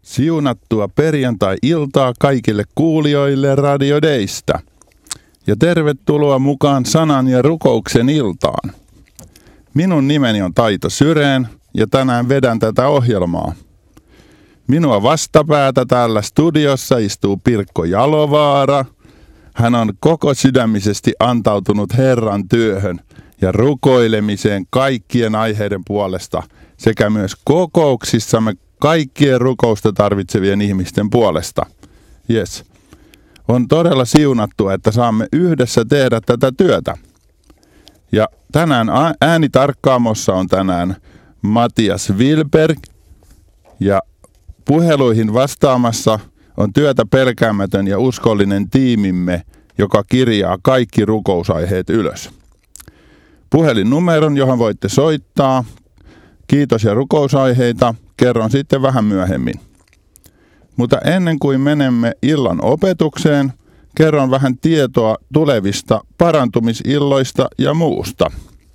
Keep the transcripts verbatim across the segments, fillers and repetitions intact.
Siunattua perjantai-iltaa kaikille kuulijoille Radio Daystä. Ja tervetuloa mukaan sanan ja rukouksen iltaan. Minun nimeni on Taito Syreen ja tänään vedän tätä ohjelmaa. Minua vastapäätä täällä studiossa istuu Pirkko Jalovaara. Hän on koko sydämisesti antautunut Herran työhön ja rukoilemiseen kaikkien aiheiden puolesta sekä myös kokouksissamme kaikkien rukousta tarvitsevien ihmisten puolesta. Yes. On todella siunattua, että saamme yhdessä tehdä tätä työtä. Ja tänään äänitarkkaamossa on tänään Matias Wilberg ja puheluihin vastaamassa on työtä pelkäämätön ja uskollinen tiimimme, joka kirjaa kaikki rukousaiheet ylös. Puhelinnumeron, johon voitte soittaa, kiitos- ja rukousaiheita, kerron sitten vähän myöhemmin. Mutta ennen kuin menemme illan opetukseen, kerron vähän tietoa tulevista parantumisilloista ja muusta.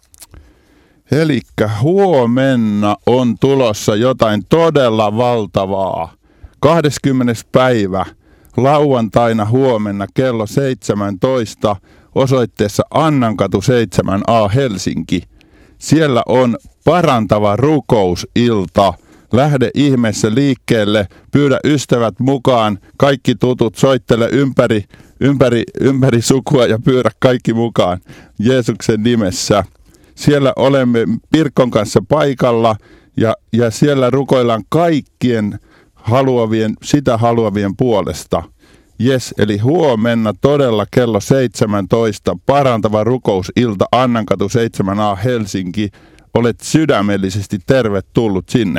Elikkä huomenna on tulossa jotain todella valtavaa. kahdeskymmenes päivä lauantaina huomenna kello seitsemäntoista osoitteessa Annankatu seitsemän A Helsinki. Siellä on parantava rukousilta. Lähde ihmeessä liikkeelle, pyydä ystävät mukaan, kaikki tutut, soittele ympäri, ympäri, ympäri sukua ja pyydä kaikki mukaan Jeesuksen nimessä. Siellä olemme Pirkon kanssa paikalla ja, ja siellä rukoillaan kaikkien haluavien, sitä haluavien puolesta. Jes, eli huomenna todella kello seitsemäntoista parantava rukousilta Annankatu seitsemän A Helsinki. Olet sydämellisesti tervetullut sinne.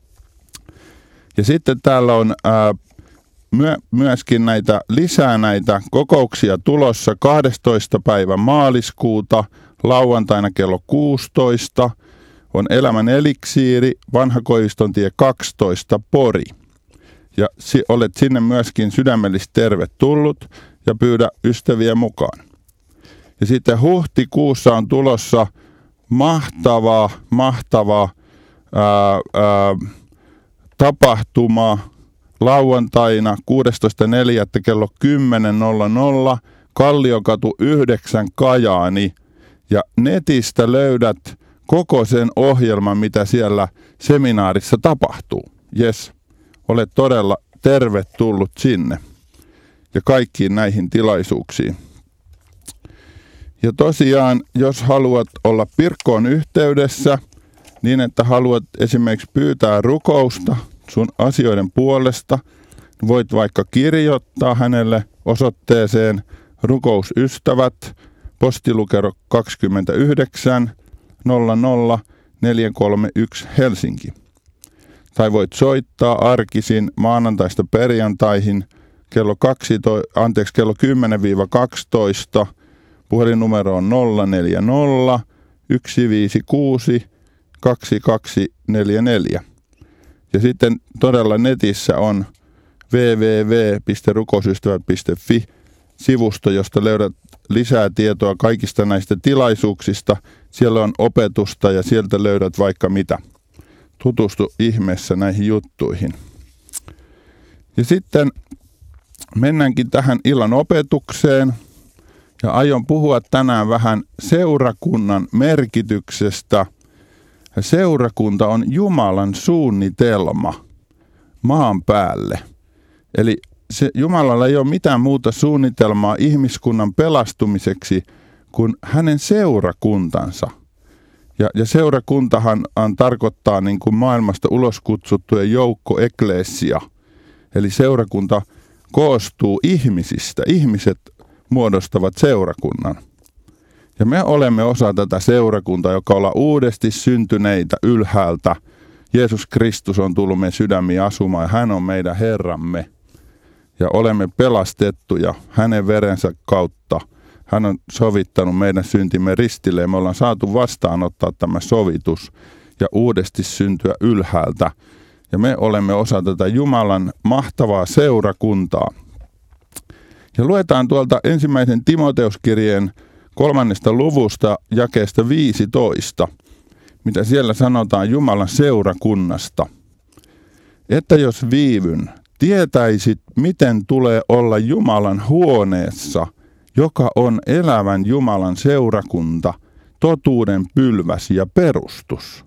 Ja sitten täällä on ää, myö, myöskin näitä lisää näitä kokouksia tulossa kahdestoista päivä maaliskuuta, lauantaina kello kuusitoista, on Elämän eliksiiri, Vanhakoivustontie kaksitoista Pori. Ja si, olet sinne myöskin sydämellisesti tervetullut ja pyydä ystäviä mukaan. Ja sitten huhtikuussa on tulossa mahtava, mahtava ää, ää, tapahtuma lauantaina kuudestoista neljättä kello kymmenen nolla nolla Kalliokatu yhdeksän Kajaani. Ja netistä löydät koko sen ohjelman, mitä siellä seminaarissa tapahtuu. Jes, olet todella tervetullut sinne ja kaikkiin näihin tilaisuuksiin. Ja tosiaan, jos haluat olla Pirkkoon yhteydessä, niin että haluat esimerkiksi pyytää rukousta sun asioiden puolesta, voit vaikka kirjoittaa hänelle osoitteeseen rukousystävät, postilukero kaksikymmentäyhdeksän nolla nolla neljä kolme yksi Helsinki. Tai voit soittaa arkisin maanantaista perjantaihin kello, kaksitoista, anteeksi, kello kymmenen kaksitoista. Puhelinnumero on nolla neljä nolla yksi viisi kuusi kaksi kaksi neljä neljä. Ja sitten todella netissä on double-u double-u double-u piste rukousystävät piste fi sivusto, josta löydät lisää tietoa kaikista näistä tilaisuuksista. Siellä on opetusta ja sieltä löydät vaikka mitä. Tutustu ihmeessä näihin juttuihin. Ja sitten mennäänkin tähän illan opetukseen. Ja aion puhua tänään vähän seurakunnan merkityksestä. Seurakunta on Jumalan suunnitelma maan päälle. Eli se, Jumalalla ei ole mitään muuta suunnitelmaa ihmiskunnan pelastumiseksi kuin hänen seurakuntansa. Ja, ja seurakuntahan on, tarkoittaa niin kuin maailmasta ulos kutsuttuja joukko eklesia. Eli seurakunta koostuu ihmisistä. Ihmiset muodostavat seurakunnan. Ja me olemme osa tätä seurakuntaa, joka ollaan uudesti syntyneitä ylhäältä. Jeesus Kristus on tullut meidän sydämiin asumaan ja hän on meidän Herramme. Ja olemme pelastettuja hänen verensä kautta. Hän on sovittanut meidän syntimme ristille ja me ollaan saatu vastaanottaa tämä sovitus ja uudesti syntyä ylhäältä. Ja me olemme osa tätä Jumalan mahtavaa seurakuntaa. Ja luetaan tuolta ensimmäisen Timoteuskirjeen kolmannesta luvusta jakeesta viisitoista, mitä siellä sanotaan Jumalan seurakunnasta. että jos viivyn, tietäisit, miten tulee olla Jumalan huoneessa, joka on elävän Jumalan seurakunta, totuuden pylväs ja perustus.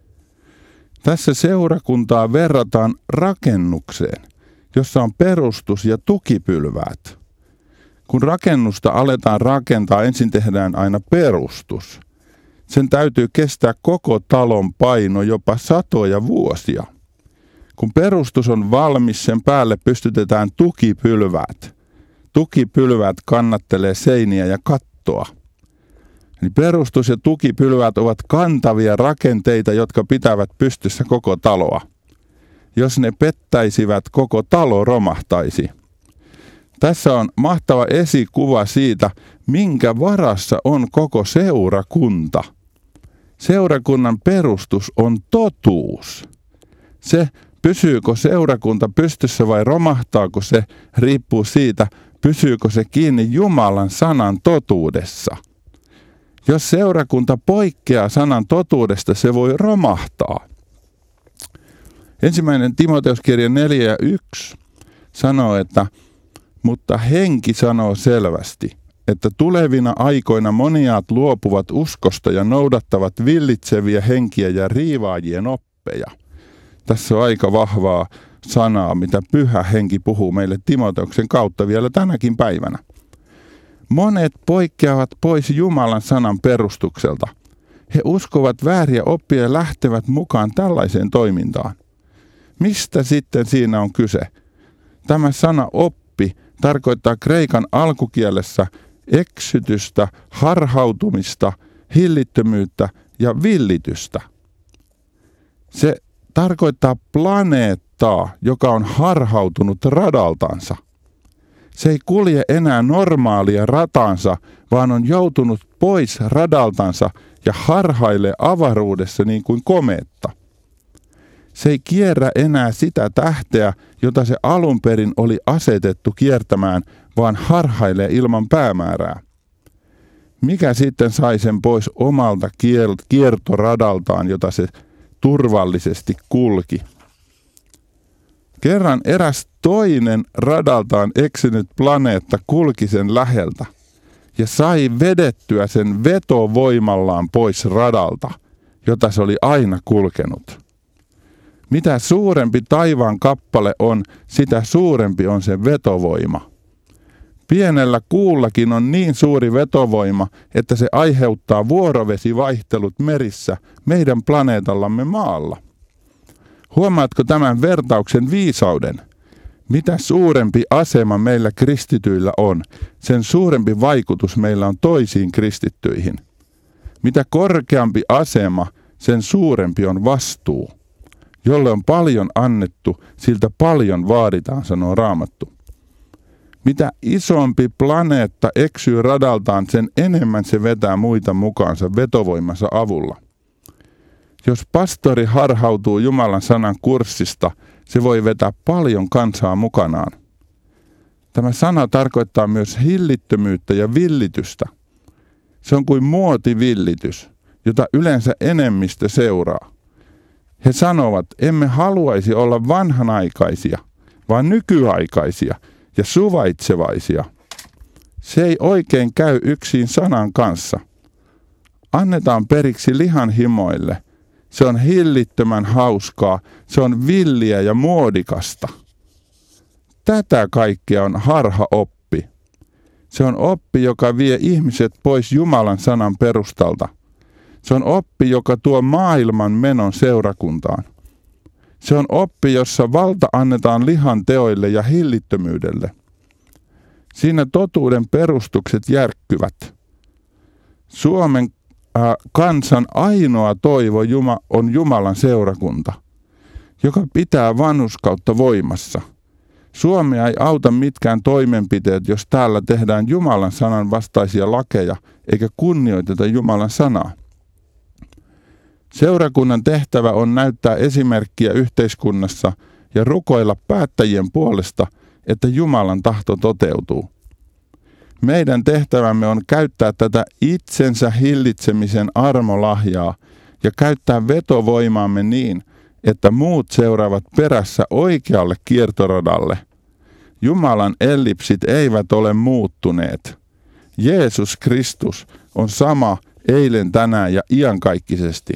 Tässä seurakuntaa verrataan rakennukseen, jossa on perustus ja tukipylväät. Kun rakennusta aletaan rakentaa, ensin tehdään aina perustus. Sen täytyy kestää koko talon paino jopa satoja vuosia. Kun perustus on valmis, sen päälle pystytetään tukipylväät. Tukipylväät kannattelee seiniä ja kattoa. Eli perustus ja tukipylväät ovat kantavia rakenteita, jotka pitävät pystyssä koko taloa. Jos ne pettäisivät, koko talo romahtaisi. Tässä on mahtava esikuva siitä, minkä varassa on koko seurakunta. Seurakunnan perustus on totuus. Se, pysyykö seurakunta pystyssä vai romahtaako se, riippuu siitä, pysyykö se kiinni Jumalan sanan totuudessa. Jos seurakunta poikkeaa sanan totuudesta, se voi romahtaa. Ensimmäinen Timoteuskirja neljä ja yksi sanoo, että mutta henki sanoo selvästi, että tulevina aikoina moniaat luopuvat uskosta ja noudattavat villitseviä henkiä ja riivaajien oppeja. Tässä on aika vahvaa sanaa, mitä Pyhä Henki puhuu meille Timoteuksen kautta vielä tänäkin päivänä. Monet poikkeavat pois Jumalan sanan perustukselta. He uskovat vääriä oppia ja lähtevät mukaan tällaiseen toimintaan. Mistä sitten siinä on kyse? Tämä sana oppi tarkoittaa kreikan alkukielessä eksytystä, harhautumista, hillittömyyttä ja villitystä. Se tarkoittaa planeettaa, joka on harhautunut radaltansa. Se ei kulje enää normaalia rataansa, vaan on joutunut pois radaltansa ja harhailee avaruudessa niin kuin komeetta. Se ei kierrä enää sitä tähteä, jota se alun perin oli asetettu kiertämään, vaan harhailee ilman päämäärää. Mikä sitten sai sen pois omalta kiertoradaltaan, jota se turvallisesti kulki? Kerran eräs toinen radaltaan eksynyt planeetta kulki sen läheltä ja sai vedettyä sen vetovoimallaan pois radalta, jota se oli aina kulkenut. Mitä suurempi taivaan kappale on, sitä suurempi on sen vetovoima. Pienellä kuullakin on niin suuri vetovoima, että se aiheuttaa vuorovesivaihtelut merissä meidän planeetallamme maalla. Huomaatko tämän vertauksen viisauden? Mitä suurempi asema meillä kristityillä on, sen suurempi vaikutus meillä on toisiin kristittyihin. Mitä korkeampi asema, sen suurempi on vastuu. Jolle on paljon annettu, siltä paljon vaaditaan, sanoo Raamattu. Mitä isompi planeetta eksyy radaltaan, sen enemmän se vetää muita mukaansa vetovoimansa avulla. Jos pastori harhautuu Jumalan sanan kurssista, se voi vetää paljon kansaa mukanaan. Tämä sana tarkoittaa myös hillittömyyttä ja villitystä. Se on kuin muotivillitys, jota yleensä enemmistö seuraa. He sanovat, emme haluaisi olla vanhanaikaisia, vaan nykyaikaisia ja suvaitsevaisia. Se ei oikein käy yksin sanan kanssa. Annetaan periksi lihan himoille. Se on hillittömän hauskaa, se on villiä ja muodikasta. Tätä kaikkea on harhaoppi. Se on oppi, joka vie ihmiset pois Jumalan sanan perustalta. Se on oppi, joka tuo maailman menon seurakuntaan. Se on oppi, jossa valta annetaan lihan teoille ja hillittömyydelle. Siinä totuuden perustukset järkkyvät. Suomen äh, kansan ainoa toivo Juma, on Jumalan seurakunta, joka pitää vanhurskautta voimassa. Suomea ei auta mitkään toimenpiteet, jos täällä tehdään Jumalan sanan vastaisia lakeja, eikä kunnioiteta Jumalan sanaa. Seurakunnan tehtävä on näyttää esimerkkiä yhteiskunnassa ja rukoilla päättäjien puolesta, että Jumalan tahto toteutuu. Meidän tehtävämme on käyttää tätä itsensä hillitsemisen armolahjaa ja käyttää vetovoimaamme niin, että muut seuraavat perässä oikealle kiertoradalle. Jumalan ellipsit eivät ole muuttuneet. Jeesus Kristus on sama eilen, tänään ja iankaikkisesti.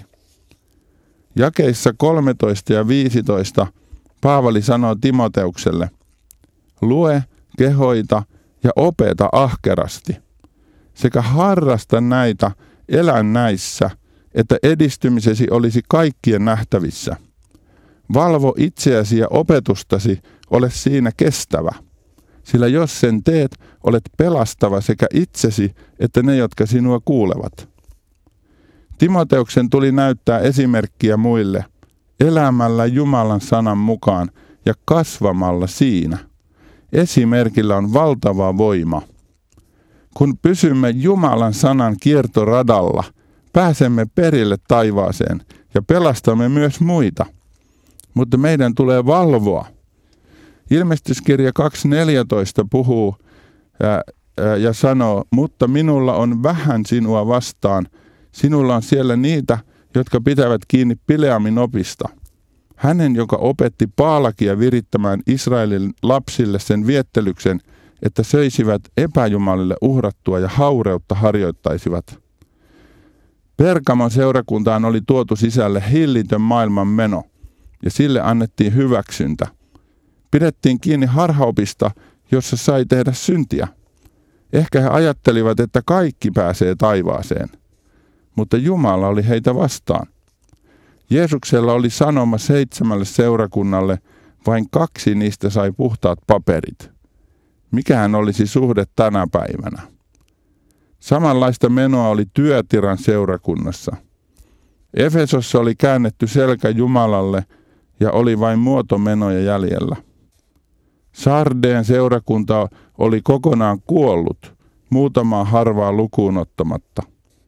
Jakeissa kolmetoista ja viisitoista Paavali sanoo Timoteukselle: lue, kehoita ja opeta ahkerasti, sekä harrasta näitä, elä näissä, että edistymisesi olisi kaikkien nähtävissä. Valvo itseäsi ja opetustasi, ole siinä kestävä, sillä jos sen teet, olet pelastava sekä itsesi että ne, jotka sinua kuulevat. Timoteuksen tuli näyttää esimerkkiä muille, elämällä Jumalan sanan mukaan ja kasvamalla siinä. Esimerkillä on valtava voima. Kun pysymme Jumalan sanan kiertoradalla, pääsemme perille taivaaseen ja pelastamme myös muita. Mutta meidän tulee valvoa. Ilmestyskirja kaksi neljätoista puhuu ää, ää, ja sanoo, mutta minulla on vähän sinua vastaan. Sinulla on siellä niitä, jotka pitävät kiinni Bileamin opista. Hänen, joka opetti Baalakia virittämään Israelin lapsille sen viettelyksen, että söisivät epäjumalille uhrattua ja haureutta harjoittaisivat. Pergamon seurakuntaan oli tuotu sisälle hillitön maailman meno, ja sille annettiin hyväksyntä. Pidettiin kiinni harhaopista, jossa sai tehdä syntiä. Ehkä he ajattelivat, että kaikki pääsee taivaaseen, mutta Jumala oli heitä vastaan. Jeesuksella oli sanoma seitsemälle seurakunnalle, vain kaksi niistä sai puhtaat paperit. Mikähän olisi suhde tänä päivänä? Samanlaista menoa oli Tyatiran seurakunnassa. Efesossa oli käännetty selkä Jumalalle ja oli vain muotomenoja jäljellä. Sardeen seurakunta oli kokonaan kuollut, muutamaa harvaa lukuun ottamatta.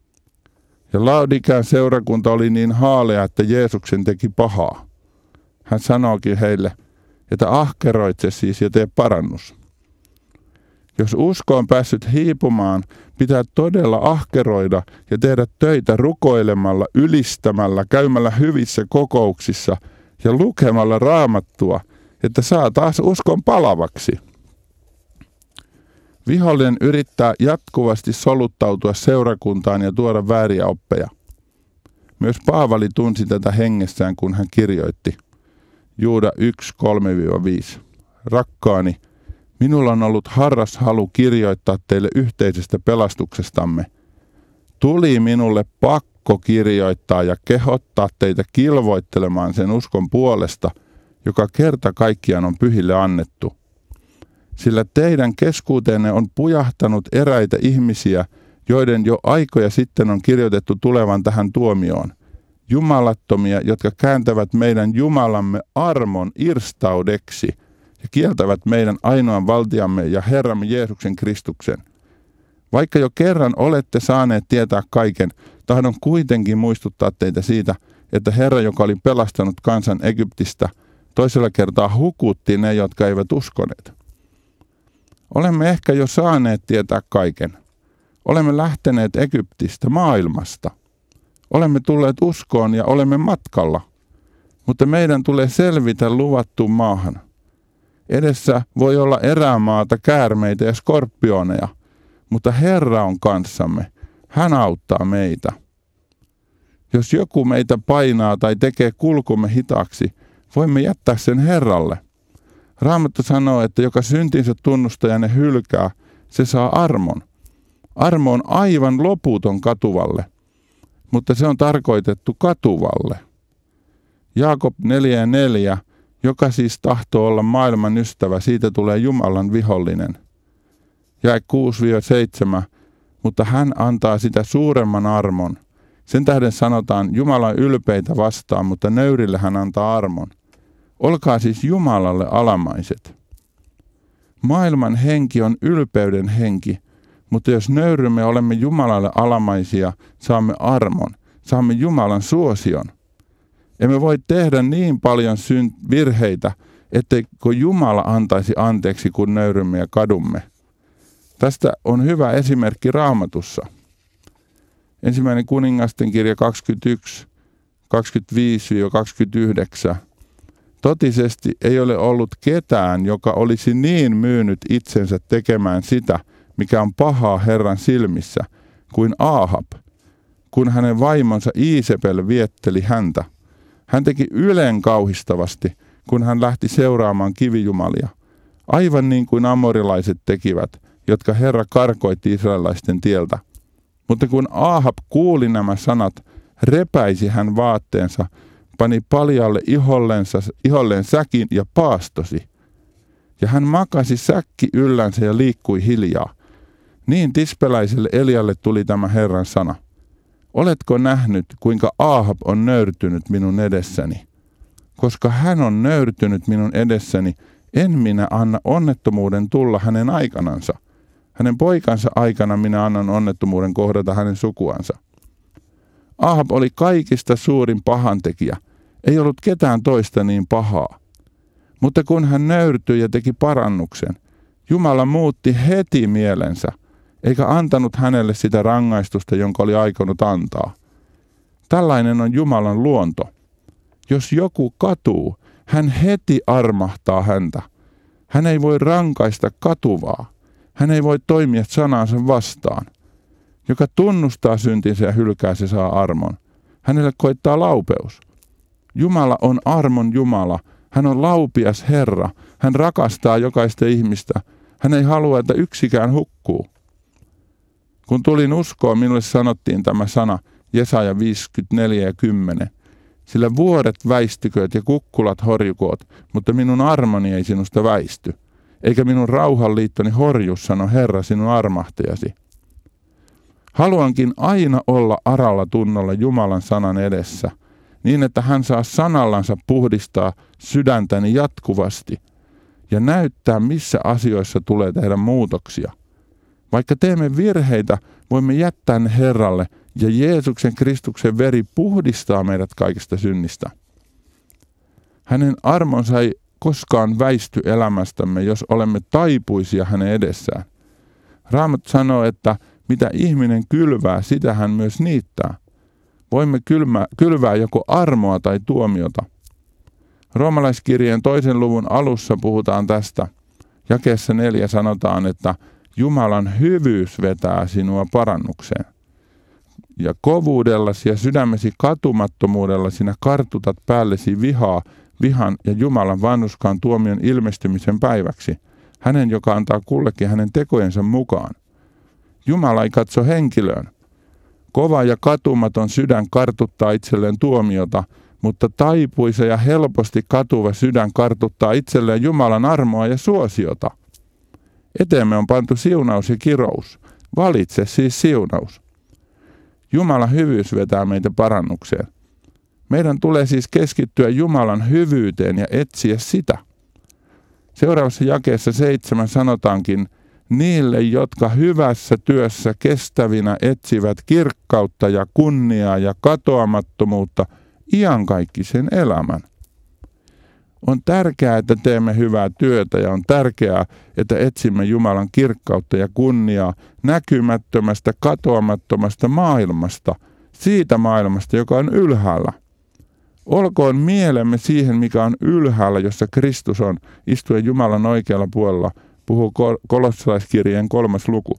Ja Laodicean seurakunta oli niin haalea, että Jeesuksen teki pahaa. Hän sanookin heille, että ahkeroitse siis ja tee parannus. Jos usko on päässyt hiipumaan, pitää todella ahkeroida ja tehdä töitä rukoilemalla, ylistämällä, käymällä hyvissä kokouksissa ja lukemalla Raamattua, että saa taas uskon palavaksi. Vihollinen yrittää jatkuvasti soluttautua seurakuntaan ja tuoda vääriä oppeja. Myös Paavali tunsi tätä hengessään, kun hän kirjoitti. Juuda yksi kolme viisi. Rakkaani, minulla on ollut harras halu kirjoittaa teille yhteisestä pelastuksestamme. Tuli minulle pakko kirjoittaa ja kehottaa teitä kilvoittelemaan sen uskon puolesta, joka kerta kaikkiaan on pyhille annettu. Sillä teidän keskuuteenne on pujahtanut eräitä ihmisiä, joiden jo aikoja sitten on kirjoitettu tulevan tähän tuomioon. Jumalattomia, jotka kääntävät meidän Jumalamme armon irstaudeksi ja kieltävät meidän ainoan valtiamme ja Herramme Jeesuksen Kristuksen. Vaikka jo kerran olette saaneet tietää kaiken, tahdon kuitenkin muistuttaa teitä siitä, että Herra, joka oli pelastanut kansan Egyptistä, toisella kertaa hukutti ne, jotka eivät uskoneet. Olemme ehkä jo saaneet tietää kaiken. Olemme lähteneet Egyptistä, maailmasta. Olemme tulleet uskoon ja olemme matkalla. Mutta meidän tulee selvitä luvattuun maahan. Edessä voi olla erämaata, käärmeitä ja skorpioneja, mutta Herra on kanssamme. Hän auttaa meitä. Jos joku meitä painaa tai tekee kulkumme hitaaksi, voimme jättää sen Herralle. Raamattu sanoo, että joka syntinsä tunnustaa ja ne hylkää, se saa armon. Armo on aivan loputon katuvalle, mutta se on tarkoitettu katuvalle. Jaakob neljä ja neljä, joka siis tahtoo olla maailman ystävä, siitä tulee Jumalan vihollinen. Jae kuusi seitsemän, mutta hän antaa sitä suuremman armon. Sen tähden sanotaan Jumalan ylpeitä vastaan, mutta nöyrille hän antaa armon. Olkaa siis Jumalalle alamaiset. Maailman henki on ylpeyden henki, mutta jos nöyrymme olemme Jumalalle alamaisia, saamme armon, saamme Jumalan suosion. Emme voi tehdä niin paljon synt- virheitä, etteikö Jumala antaisi anteeksi, kun nöyrymme ja kadumme. Tästä on hyvä esimerkki Raamatussa. Ensimmäinen kuningasten kirja kaksikymmentäyksi, kaksikymmentäviisi kaksikymmentäyhdeksän. Totisesti ei ole ollut ketään, joka olisi niin myynyt itsensä tekemään sitä, mikä on pahaa Herran silmissä, kuin Aahab, kun hänen vaimonsa Iisepel vietteli häntä. Hän teki ylen kauhistavasti, kun hän lähti seuraamaan kivijumalia, aivan niin kuin amorilaiset tekivät, jotka Herra karkoitti israelaisten tieltä. Mutta kun Aahab kuuli nämä sanat, repäisi hän vaatteensa, pani paljalle ihollensa, iholleen säkin ja paastosi. Ja hän makasi säkki yllänsä ja liikkui hiljaa. Niin tispeläiselle Elialle tuli tämä Herran sana. Oletko nähnyt, kuinka Aahab on nöyrtynyt minun edessäni? Koska hän on nöyrtynyt minun edessäni, en minä anna onnettomuuden tulla hänen aikanansa. Hänen poikansa aikana minä annan onnettomuuden kohdata hänen sukuansa. Aahab oli kaikista suurin pahantekijä. Ei ollut ketään toista niin pahaa. Mutta kun hän nöyrtyi ja teki parannuksen, Jumala muutti heti mielensä, eikä antanut hänelle sitä rangaistusta, jonka oli aikonut antaa. Tällainen on Jumalan luonto. Jos joku katuu, hän heti armahtaa häntä. Hän ei voi rankaista katuvaa. Hän ei voi toimia sanansa vastaan. Joka tunnustaa syntinsä ja hylkää, se saa armon. Hänelle koittaa laupeus. Jumala on armon Jumala. Hän on laupias Herra. Hän rakastaa jokaista ihmistä. Hän ei halua, että yksikään hukkuu. Kun tulin uskoon, minulle sanottiin tämä sana, Jesaja viisikymmentäneljä ja kymmenen. Sillä vuoret väistykööt ja kukkulat horjukoot, mutta minun armoni ei sinusta väisty. Eikä minun rauhanliittoni horju, sano Herra, sinun armahtajasi. Haluankin aina olla aralla tunnolla Jumalan sanan edessä, niin että hän saa sanallansa puhdistaa sydäntäni jatkuvasti ja näyttää, missä asioissa tulee tehdä muutoksia. Vaikka teemme virheitä, voimme jättää ne Herralle ja Jeesuksen Kristuksen veri puhdistaa meidät kaikista synnistä. Hänen armonsa ei koskaan väisty elämästämme, jos olemme taipuisia hänen edessään. Raamattu sanoo, että mitä ihminen kylvää, sitä hän myös niittää. Voimme kylmää, kylvää joko armoa tai tuomiota. Roomalaiskirjeen toisen luvun alussa puhutaan tästä. Jakeessa neljä sanotaan, että Jumalan hyvyys vetää sinua parannukseen. Ja kovuudellasi ja sydämesi katumattomuudella sinä kartutat päällesi vihaa, vihan ja Jumalan vanhuskaan tuomion ilmestymisen päiväksi, hänen, joka antaa kullekin hänen tekojensa mukaan. Jumala ei katso henkilöön. Kova ja katumaton sydän kartuttaa itselleen tuomiota, mutta taipuisa ja helposti katuva sydän kartuttaa itselleen Jumalan armoa ja suosiota. Eteemme on pantu siunaus ja kirous. Valitse siis siunaus. Jumalan hyvyys vetää meitä parannukseen. Meidän tulee siis keskittyä Jumalan hyvyyteen ja etsiä sitä. Seuraavassa jakeessa seitsemän sanotaankin, niille, jotka hyvässä työssä kestävinä etsivät kirkkautta ja kunniaa ja katoamattomuutta iankaikkisen elämän. On tärkeää, että teemme hyvää työtä ja on tärkeää, että etsimme Jumalan kirkkautta ja kunniaa näkymättömästä, katoamattomasta maailmasta, siitä maailmasta, joka on ylhäällä. Olkoon mielemme siihen, mikä on ylhäällä, jossa Kristus on, istuen Jumalan oikealla puolella, puhuu kolossalaiskirjeen kolmas luku.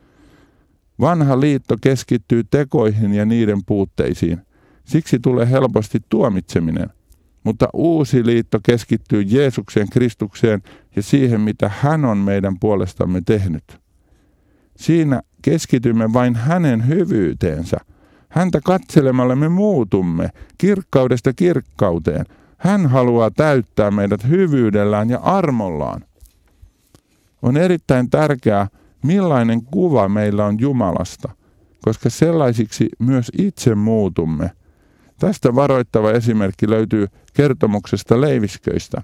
Vanha liitto keskittyy tekoihin ja niiden puutteisiin. Siksi tulee helposti tuomitseminen. Mutta uusi liitto keskittyy Jeesuksen Kristukseen ja siihen, mitä hän on meidän puolestamme tehnyt. Siinä keskitymme vain hänen hyvyyteensä. Häntä katselemalla me muutumme kirkkaudesta kirkkauteen. Hän haluaa täyttää meidät hyvyydellään ja armollaan. On erittäin tärkeää, millainen kuva meillä on Jumalasta, koska sellaisiksi myös itse muutumme. Tästä varoittava esimerkki löytyy kertomuksesta leivisköistä.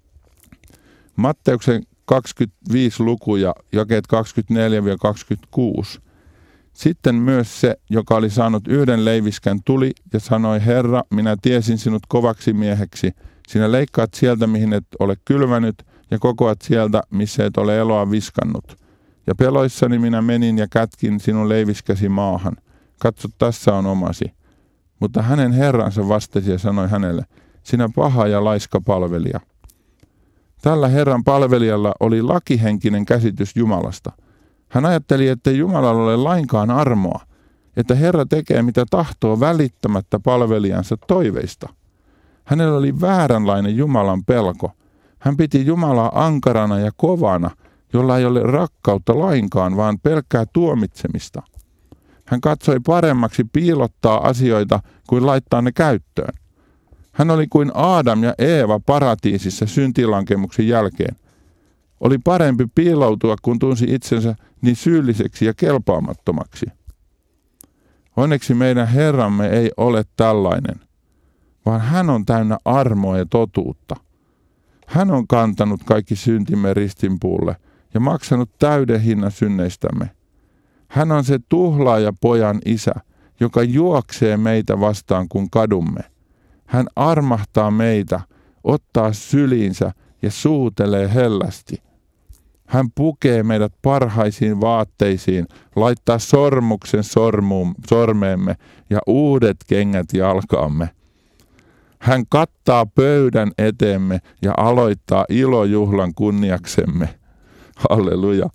Matteuksen kaksikymmentäviisi luku ja jakeet kaksikymmentäneljä kaksikymmentäkuusi. Sitten myös se, joka oli saanut yhden leiviskän, tuli ja sanoi, Herra, minä tiesin sinut kovaksi mieheksi. Sinä leikkaat sieltä, mihin et ole kylvänyt, ja kokoat sieltä, missä et ole eloa viskannut. Ja peloissani minä menin ja kätkin sinun leiviskäsi maahan. Katso, tässä on omasi. Mutta hänen herransa vastasi ja sanoi hänelle, sinä paha ja laiska palvelija. Tällä Herran palvelijalla oli lakihenkinen käsitys Jumalasta. Hän ajatteli, että Jumalalla ole lainkaan armoa, että Herra tekee mitä tahtoo välittämättä palvelijansa toiveista. Hänellä oli vääränlainen Jumalan pelko. Hän piti Jumalaa ankarana ja kovana, jolla ei ole rakkautta lainkaan, vaan pelkkää tuomitsemista. Hän katsoi paremmaksi piilottaa asioita kuin laittaa ne käyttöön. Hän oli kuin Aadam ja Eeva paratiisissa syntilankemuksen jälkeen. Oli parempi piiloutua, kun tunsi itsensä niin syylliseksi ja kelpaamattomaksi. Onneksi meidän Herramme ei ole tällainen, vaan hän on täynnä armoa ja totuutta. Hän on kantanut kaikki syntimme ristinpuulle ja maksanut täyden hinnan synneistämme. Hän on se tuhlaaja pojan isä, joka juoksee meitä vastaan kuin kadumme. Hän armahtaa meitä, ottaa syliinsä ja suutelee hellästi. Hän pukee meidät parhaisiin vaatteisiin, laittaa sormuksen sormuun, sormeemme ja uudet kengät jalkaamme. Hän kattaa pöydän eteemme ja aloittaa ilojuhlan kunniaksemme. Halleluja.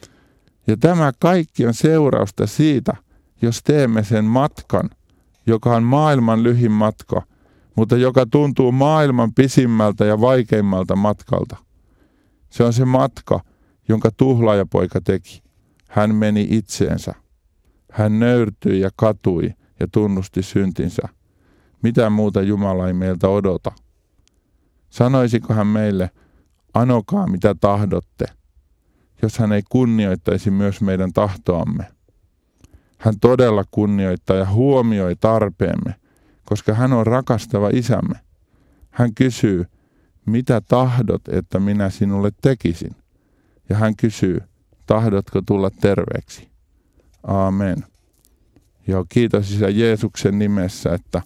Ja tämä kaikki on seurausta siitä, jos teemme sen matkan, joka on maailman lyhin matka, mutta joka tuntuu maailman pisimmältä ja vaikeimmalta matkalta. Se on se matka, jonka tuhlaajapoika teki. Hän meni itseensä. Hän nöyrtyi ja katui ja tunnusti syntinsä. Mitä muuta Jumala ei meiltä odota? Sanoisiko hän meille, anokaa mitä tahdotte, jos hän ei kunnioittaisi myös meidän tahtoamme? Hän todella kunnioittaa ja huomioi tarpeemme, koska hän on rakastava isämme. Hän kysyy, mitä tahdot, että minä sinulle tekisin? Ja hän kysyy, tahdotko tulla terveeksi? Aamen. Ja kiitos Isä Jeesuksen nimessä, että,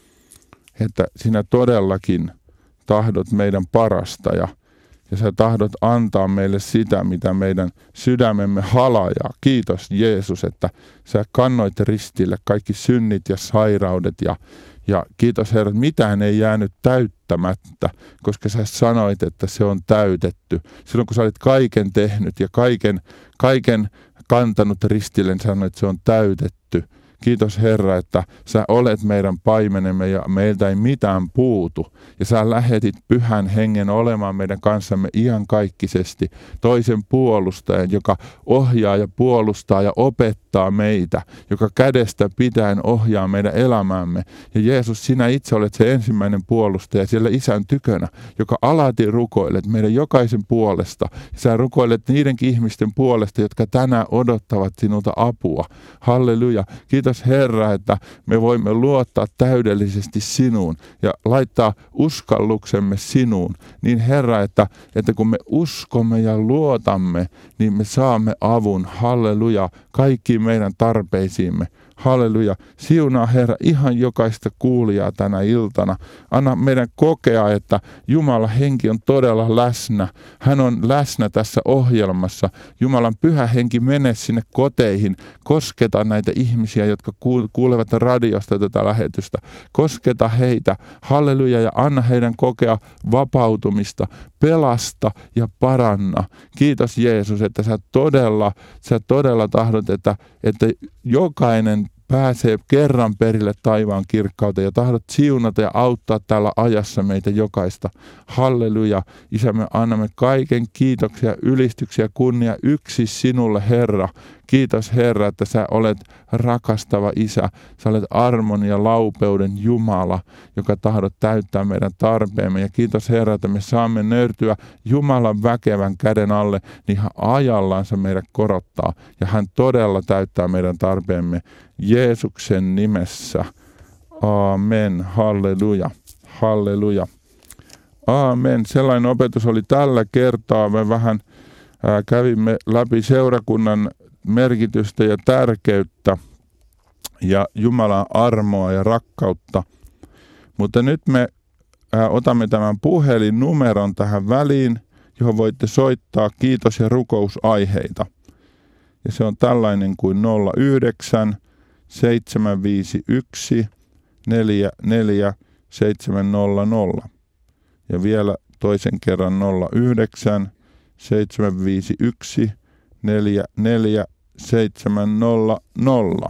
että sinä todellakin tahdot meidän parasta ja, ja sä tahdot antaa meille sitä, mitä meidän sydämemme halajaa. Kiitos Jeesus, että sä kannoit ristille kaikki synnit ja sairaudet ja Ja kiitos Herra, että mitään ei jäänyt täyttämättä, koska sä sanoit, että se on täytetty. Silloin kun sä olit kaiken tehnyt ja kaiken, kaiken kantanut ristille, niin sanoit, että se on täytetty. Kiitos Herra, että sä olet meidän paimenemme ja meiltä ei mitään puutu. Ja sä lähetit Pyhän Hengen olemaan meidän kanssamme iankaikkisesti toisen puolustajan, joka ohjaa ja puolustaa ja opettaa meitä, joka kädestä pitäen ohjaa meidän elämäämme. Ja Jeesus, sinä itse olet se ensimmäinen puolustaja siellä Isän tykönä, joka alati rukoilet meidän jokaisen puolesta. Ja sä rukoilet niidenkin ihmisten puolesta, jotka tänään odottavat sinulta apua. Halleluja. Kiitos Herra, että me voimme luottaa täydellisesti sinuun ja laittaa uskalluksemme sinuun. Niin Herra, että, että kun me uskomme ja luotamme, niin me saamme avun. Halleluja. Kaikkiin meidän tarpeisiimme. Halleluja. Siunaa Herra ihan jokaista kuulijaa tänä iltana. Anna meidän kokea, että Jumalan henki on todella läsnä. Hän on läsnä tässä ohjelmassa. Jumalan pyhä henki mene sinne koteihin. Kosketa näitä ihmisiä, jotka kuulevat radiosta tätä lähetystä. Kosketa heitä. Halleluja. Ja anna heidän kokea vapautumista. Pelasta ja paranna. Kiitos Jeesus, että sä todella, sä todella tahdot, että, että jokainen pääsee kerran perille taivaan kirkkauteen ja tahdot siunata ja auttaa täällä ajassa meitä jokaista. Halleluja. Isä, me annamme kaiken kiitoksia, ylistyksiä, kunnia yksi sinulle, Herra. Kiitos Herra, että sä olet rakastava Isä. Sä olet armon ja laupeuden Jumala, joka tahdot täyttää meidän tarpeemme. Ja kiitos Herra, että me saamme nöyrtyä Jumalan väkevän käden alle, niin hän ajallansa meidät korottaa. Ja hän todella täyttää meidän tarpeemme Jeesuksen nimessä. Aamen. Halleluja. Halleluja. Aamen. Sellainen opetus oli tällä kertaa. Me vähän ää, kävimme läpi seurakunnan merkitystä ja tärkeyttä ja Jumalan armoa ja rakkautta. Mutta nyt me ää, otamme tämän puhelinnumeron tähän väliin, johon voitte soittaa kiitos- ja rukousaiheita. Ja se on tällainen kuin nolla yhdeksän seitsemän viisi yksi neljä neljä seitsemän nolla nolla. Ja vielä toisen kerran nolla yhdeksän seitsemän viisi yksi neljä neljä seitsemän nolla nolla.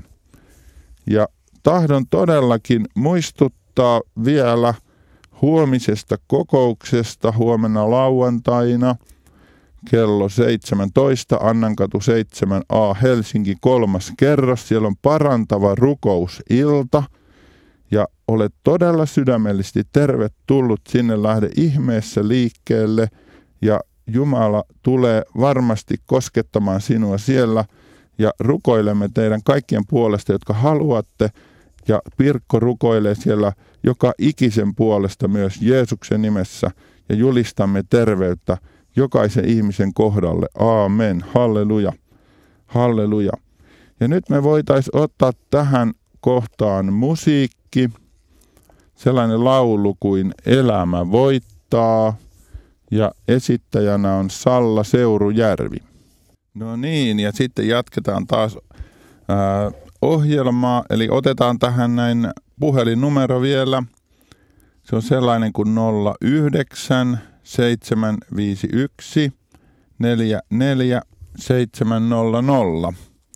Ja tahdon todellakin muistuttaa vielä huomisesta kokouksesta huomenna lauantaina kello seitsemäntoista, Annankatu seitsemän A, Helsinki, kolmas kerros. Siellä on parantava rukousilta ja olet todella sydämellisesti tervetullut sinne. Lähde ihmeessä liikkeelle ja Jumala tulee varmasti koskettamaan sinua siellä ja rukoilemme teidän kaikkien puolesta, jotka haluatte. Ja Pirkko rukoilee siellä joka ikisen puolesta myös Jeesuksen nimessä ja julistamme terveyttä jokaisen ihmisen kohdalle. Aamen. Halleluja. Halleluja. Ja nyt me voitaisiin ottaa tähän kohtaan musiikki. Sellainen laulu kuin Elämä voittaa. Ja esittäjänä on Salla Seurujärvi. No niin, ja sitten jatketaan taas ää, ohjelmaa. Eli otetaan tähän näin puhelinnumero vielä. Se on sellainen kuin nolla yhdeksän seitsemän viisi yksi neljä neljä seitsemän nolla nolla.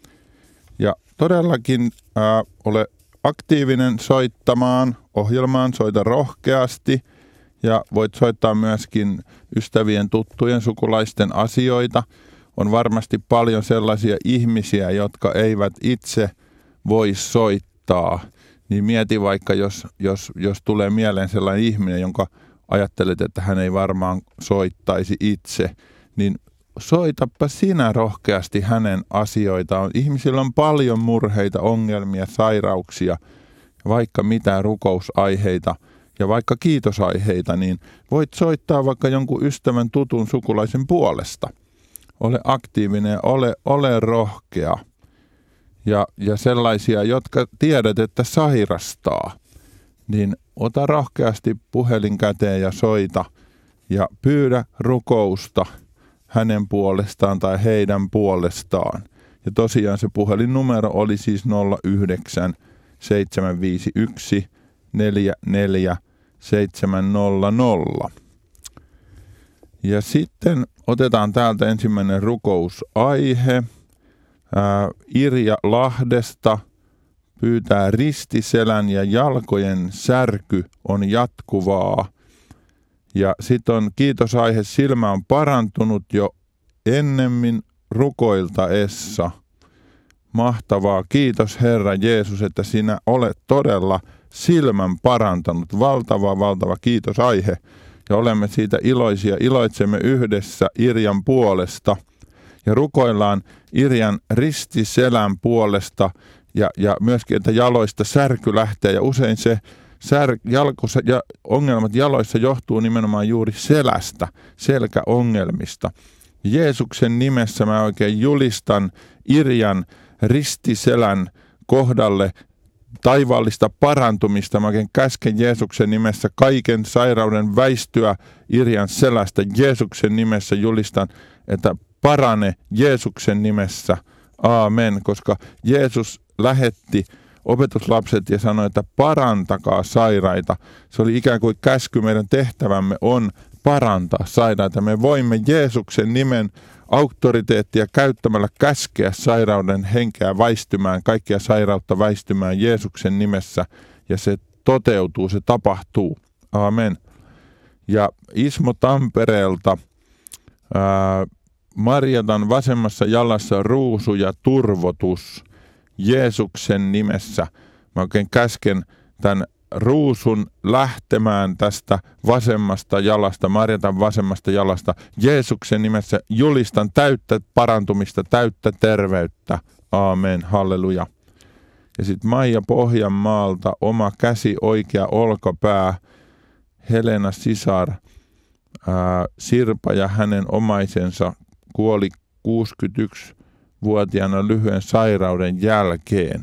Ja todellakin ää, ole aktiivinen soittamaan ohjelmaan, soita rohkeasti ja voit soittaa myöskin ystävien, tuttujen, sukulaisten asioita. On varmasti paljon sellaisia ihmisiä, jotka eivät itse voi soittaa. Niin mieti vaikka, jos, jos, jos tulee mieleen sellainen ihminen, jonka ajattelet, että hän ei varmaan soittaisi itse, niin soitapa sinä rohkeasti hänen asioitaan. Ihmisillä on paljon murheita, ongelmia, sairauksia, vaikka mitä rukousaiheita ja vaikka kiitosaiheita, niin voit soittaa vaikka jonkun ystävän, tutun, sukulaisen puolesta. Ole aktiivinen, ole, ole rohkea. Ja, ja sellaisia, jotka tiedät, että sairastaa, niin ota rohkeasti puhelin käteen ja soita ja pyydä rukousta hänen puolestaan tai heidän puolestaan. Ja tosiaan se puhelinnumero oli siis nolla yhdeksän seitsemän viisi yksi neljä neljä seitsemän nolla nolla. Ja sitten otetaan täältä ensimmäinen rukousaihe. Ää, Irja Lahdesta pyytää ristiselän ja jalkojen särky on jatkuvaa. Ja sitten on kiitosaihe, silmä on parantunut jo ennemmin rukoiltaessa. Mahtavaa, kiitos Herra Jeesus, että sinä olet todella silmän parantanut. Valtava, valtava kiitosaihe. Ja olemme siitä iloisia, iloitsemme yhdessä Irjan puolesta. Ja rukoillaan Irjan ristiselän puolesta ja, ja myöskin, että jaloista särky lähtee. Ja usein se sär, jalkossa, ja ongelmat jaloissa johtuu nimenomaan juuri selästä, selkäongelmista. Jeesuksen nimessä mä oikein julistan Irjan ristiselän kohdalle taivaallista parantumista. Mä oikein käsken Jeesuksen nimessä kaiken sairauden väistyä Irjan selästä. Jeesuksen nimessä julistan, että parane Jeesuksen nimessä. Aamen, koska Jeesus lähetti opetuslapset ja sanoi, että parantakaa sairaita. Se oli ikään kuin käsky, meidän tehtävämme on parantaa sairaita. Me voimme Jeesuksen nimen auktoriteettia käyttämällä käskeä sairauden henkeä väistymään, kaikkia sairautta väistymään Jeesuksen nimessä, ja se toteutuu, se tapahtuu. Aamen. Ja Ismo Tampereelta, ää, Marjatan vasemmassa jalassa ruusu ja turvotus Jeesuksen nimessä. Mä oikein käsken tämän ruusun lähtemään tästä vasemmasta jalasta, Marjatan vasemmasta jalasta. Jeesuksen nimessä julistan täyttä parantumista, täyttä terveyttä. Aamen, halleluja. Ja sitten Maija Pohjanmaalta, oma käsi, oikea olkapää, Helena Sisar, ää, Sirpa ja hänen omaisensa kuoli kuusikymmentäyksivuotiaana lyhyen sairauden jälkeen.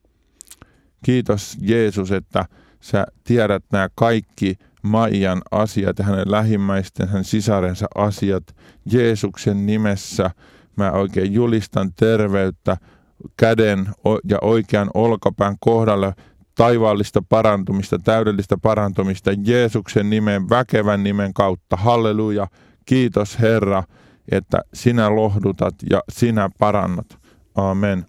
Kiitos Jeesus, että sä tiedät nämä kaikki Maijan asiat ja hänen lähimmäisten, hänen sisarensa asiat. Jeesuksen nimessä mä oikein julistan terveyttä käden ja oikean olkapään kohdalle. taivaallista parantumista, täydellistä parantumista Jeesuksen nimen, väkevän nimen kautta. Halleluja. Kiitos Herra, että sinä lohdutat ja sinä parannat. Amen.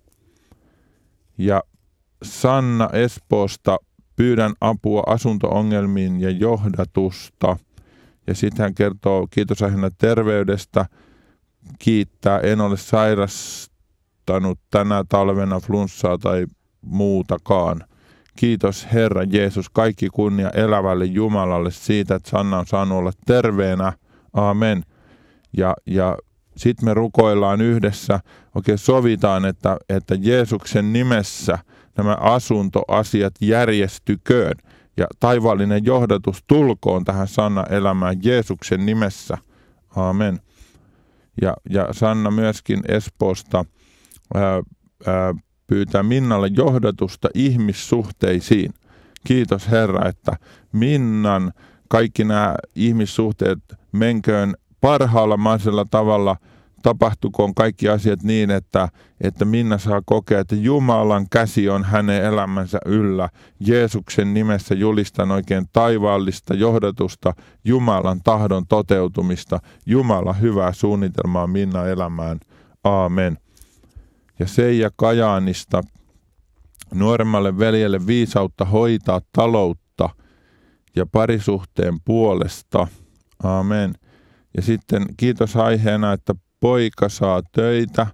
Ja Sanna Espoosta, pyydän apua asunto-ongelmiin ja johdatusta. Ja sitten hän kertoo kiitosaiheena terveydestä. Kiittää, en ole sairastanut tänä talvena flunssaa tai muutakaan. Kiitos Herra Jeesus, kaikki kunnia elävälle Jumalalle siitä, että Sanna on saanut olla terveenä. Amen. Ja, ja sitten me rukoillaan yhdessä, oikein sovitaan, että, että Jeesuksen nimessä nämä asuntoasiat järjestyköön. Ja taivaallinen johdatus tulkoon tähän Sanna elämään Jeesuksen nimessä. Amen. Ja, ja Sanna myöskin Espoosta ää, ää, pyytää Minnalle johdatusta ihmissuhteisiin. Kiitos Herra, että Minnan kaikki nämä ihmissuhteet menköön parhaalla mahdollisella tavalla, tapahtukoon kaikki asiat niin, että, että Minna saa kokea, että Jumalan käsi on hänen elämänsä yllä. Jeesuksen nimessä julistan oikein taivaallista johdatusta, Jumalan tahdon toteutumista, Jumalan hyvää suunnitelmaa Minna elämään. Aamen. Ja Seija Kajaanista, nuoremmalle veljelle viisautta hoitaa taloutta ja parisuhteen puolesta. Aamen. Ja sitten kiitos aiheena, että poika saa töitä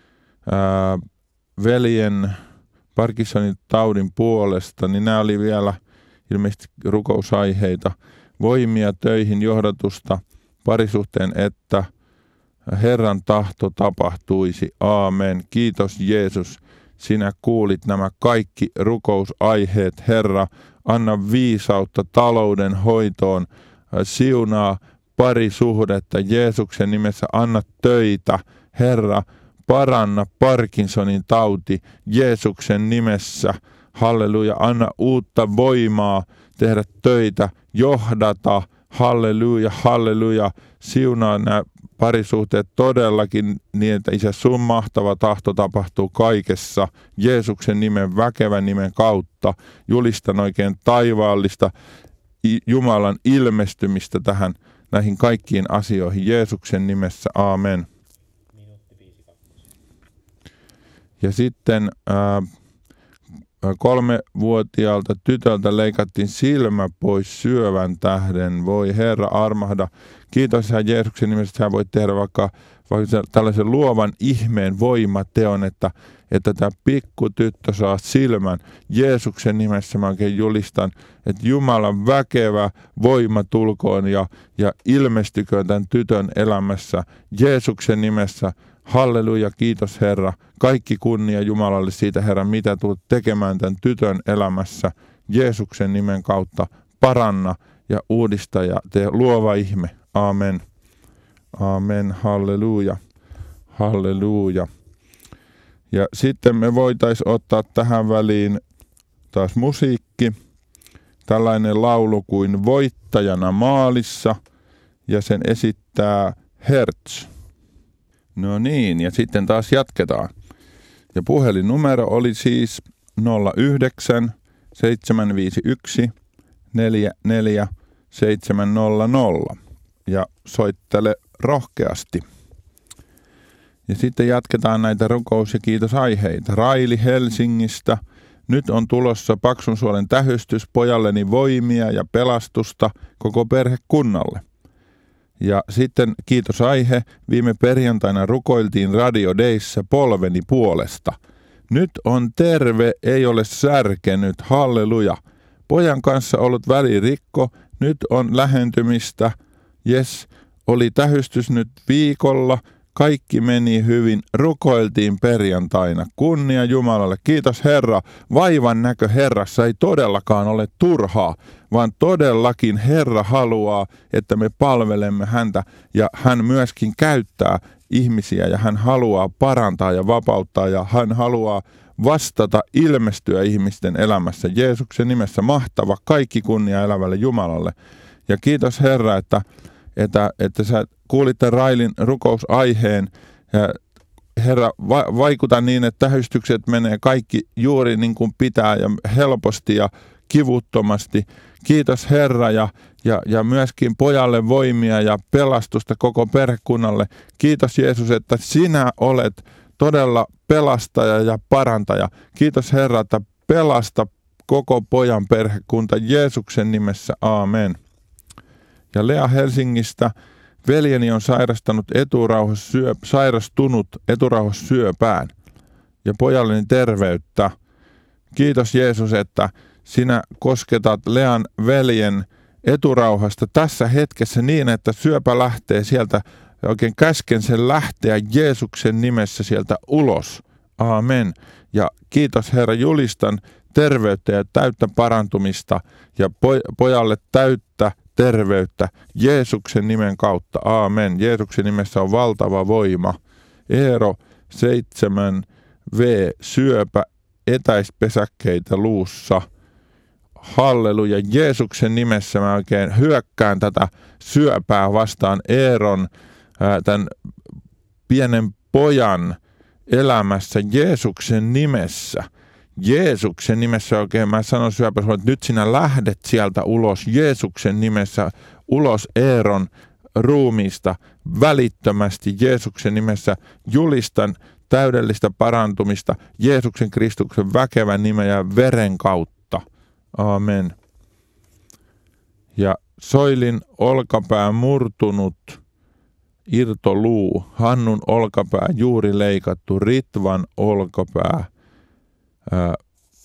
ää, veljen Parkinsonin taudin puolesta, niin nämä oli vielä ilmeisesti rukousaiheita. Voimia töihin, johdatusta parisuhteen, että Herran tahto tapahtuisi. Aamen. Kiitos Jeesus. Sinä kuulit nämä kaikki rukousaiheet. Herra, anna viisautta talouden hoitoon. Siunaa parisuhdetta. Jeesuksen nimessä anna töitä. Herra, paranna Parkinsonin tauti. Jeesuksen nimessä. Halleluja. Anna uutta voimaa tehdä töitä. Johdata. Halleluja. Halleluja. Siunaa nämä parisuhteet todellakin niin, että Isä, sun mahtava tahto tapahtuu kaikessa. Jeesuksen nimen, väkevän nimen kautta. Julistan oikein taivaallista Jumalan ilmestymistä tähän näihin kaikkiin asioihin. Jeesuksen nimessä. Aamen. Ja sitten ää, kolmevuotiaalta tytöltä leikattiin silmä pois syövän tähden. Voi Herra armahda. Kiitos Herra Jeesuksen nimessä, että sä voit tehdä vaikka, vaikka tällaisen luovan ihmeen voimateon, että, että tämä pikkutyttö saa silmän. Jeesuksen nimessä mä oikein julistan, että Jumalan väkevä voima tulkoon ja, ja ilmestyköön tämän tytön elämässä. Jeesuksen nimessä. Halleluja, kiitos Herra. Kaikki kunnia Jumalalle siitä, Herra, mitä tulet tekemään tämän tytön elämässä. Jeesuksen nimen kautta paranna ja uudista ja tee luova ihme. Amen. Amen. Halleluja. Halleluja. Ja sitten me voitaisiin ottaa tähän väliin taas musiikki. Tällainen laulu kuin Voittajana maalissa. Ja sen esittää Hertz. No niin, ja sitten taas jatketaan. Ja puhelinnumero oli siis nolla yhdeksän seitsemän viisi yksi neljä neljä seitsemän nolla nolla. Ja soittele rohkeasti. Ja sitten jatketaan näitä rukous- ja kiitosaiheita. Raili Helsingistä. Nyt on tulossa Paksunsuolen tähystys, pojalleni voimia ja pelastusta koko perhekunnalle. Ja sitten kiitosaihe, viime perjantaina rukoiltiin Radio Dayssä polveni puolesta. Nyt on terve, ei ole särkenyt, halleluja. Pojan kanssa ollut välirikko, nyt on lähentymistä. Jes, oli tähystys nyt viikolla, kaikki meni hyvin, rukoiltiin perjantaina. Kunnia Jumalalle, kiitos Herra. Vaivan näkö Herrassa ei todellakaan ole turhaa, vaan todellakin Herra haluaa, että me palvelemme häntä ja hän myöskin käyttää ihmisiä ja hän haluaa parantaa ja vapauttaa ja hän haluaa vastata, ilmestyä ihmisten elämässä. Jeesuksen nimessä mahtava, kaikki kunnia elävälle Jumalalle. Ja kiitos Herra, että, että, että sä kuulit Railin rukousaiheen. Ja Herra, va- vaikuta niin, että tähystykset menee kaikki juuri niin kuin pitää ja helposti ja kivuttomasti. Kiitos Herra ja, ja, ja myöskin pojalle voimia ja pelastusta koko perhekunnalle. Kiitos Jeesus, että sinä olet todella pelastaja ja parantaja. Kiitos Herra, että pelasta koko pojan perhekunta Jeesuksen nimessä. Aamen. Ja Lea Helsingistä. Veljeni on sairastanut eturauhassyö, sairastunut eturauhassyöpään ja pojalleni terveyttä. Kiitos Jeesus, että sinä kosketat Lean veljen eturauhasta tässä hetkessä niin, että syöpä lähtee sieltä, oikein käsken sen lähteä Jeesuksen nimessä sieltä ulos. Aamen. Ja kiitos Herra, julistan terveyttä ja täyttä parantumista ja pojalle täyttä terveyttä Jeesuksen nimen kautta. Aamen. Jeesuksen nimessä on valtava voima. Eero seitsemän V, syöpä, etäispesäkkeitä luussa. Halleluja. Jeesuksen nimessä mä oikein hyökkään tätä syöpää vastaan Eeron, ää, tämän pienen pojan elämässä Jeesuksen nimessä. Jeesuksen nimessä oikein mä sanon syöpässä, että nyt sinä lähdet sieltä ulos Jeesuksen nimessä, ulos Eeron ruumiista välittömästi Jeesuksen nimessä. Julistan täydellistä parantumista Jeesuksen Kristuksen väkevän nimen ja veren kautta. Aamen. Ja Soilin olkapää murtunut, irtoluu, Hannun olkapää juuri leikattu, Ritvan olkapää. Ää,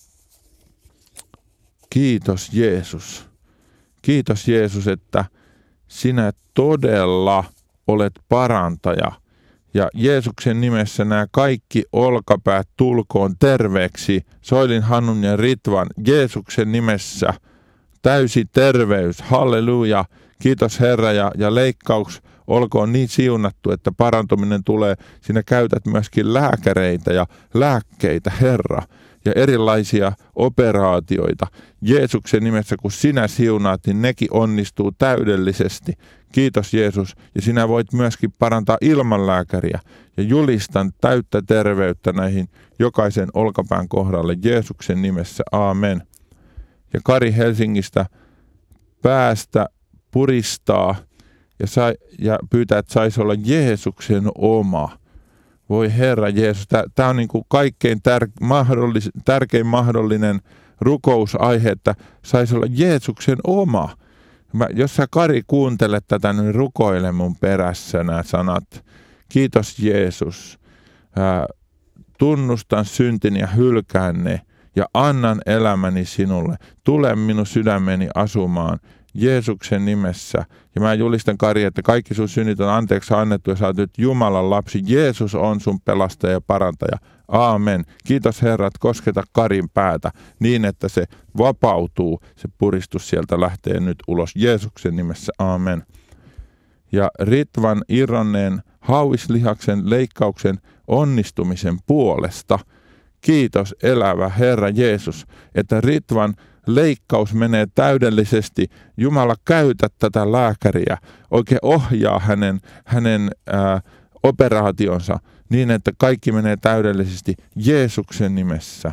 kiitos Jeesus. Kiitos Jeesus, että sinä todella olet parantaja. Ja Jeesuksen nimessä nämä kaikki olkapäät tulkoon terveeksi. Soilin, Hannun ja Ritvan Jeesuksen nimessä täysi terveys. Halleluja. Kiitos Herra ja, ja leikkaus olkoon niin siunattu, että parantuminen tulee. Sinä käytät myöskin lääkäreitä ja lääkkeitä, Herra, ja erilaisia operaatioita. Jeesuksen nimessä, kun sinä siunaat, niin nekin onnistuu täydellisesti. Kiitos Jeesus. Ja sinä voit myöskin parantaa ilman lääkäriä. Ja julistan täyttä terveyttä näihin jokaisen olkapään kohdalle Jeesuksen nimessä. Aamen. Ja Kari Helsingistä päästä puristaa ja, sai, ja pyytää, että saisi olla Jeesuksen oma. Voi Herra Jeesus, tämä on niin kuin kaikkein tär, mahdollis, tärkein mahdollinen rukousaihe, että saisi olla Jeesuksen oma. Mä, jos sä Kari kuuntelet tätä, niin rukoile mun perässä nämä sanat. Kiitos Jeesus. Ää, tunnustan syntini ja hylkään ne ja annan elämäni sinulle. Tule minun sydämeni asumaan Jeesuksen nimessä. Ja mä julistan Kari, että kaikki sun synnit on anteeksi annettu ja sä oot nyt Jumalan lapsi. Jeesus on sun pelastaja ja parantaja. Aamen. Kiitos Herra, että kosketa Karin päätä niin, että se vapautuu. Se puristus sieltä lähtee nyt ulos Jeesuksen nimessä. Aamen. Ja Ritvan irronneen hauislihaksen leikkauksen onnistumisen puolesta. Kiitos elävä Herra Jeesus, että Ritvan leikkaus menee täydellisesti. Jumala, käytä tätä lääkäriä, oikein ohjaa hänen, hänen ää, operaationsa niin, että kaikki menee täydellisesti Jeesuksen nimessä.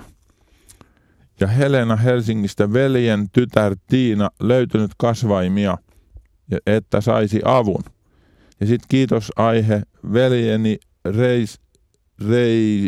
Ja Helena Helsingistä, veljen tytär Tiina, löytynyt kasvaimia, että saisi avun. Ja sitten kiitos aihe, veljeni Reis, Rei,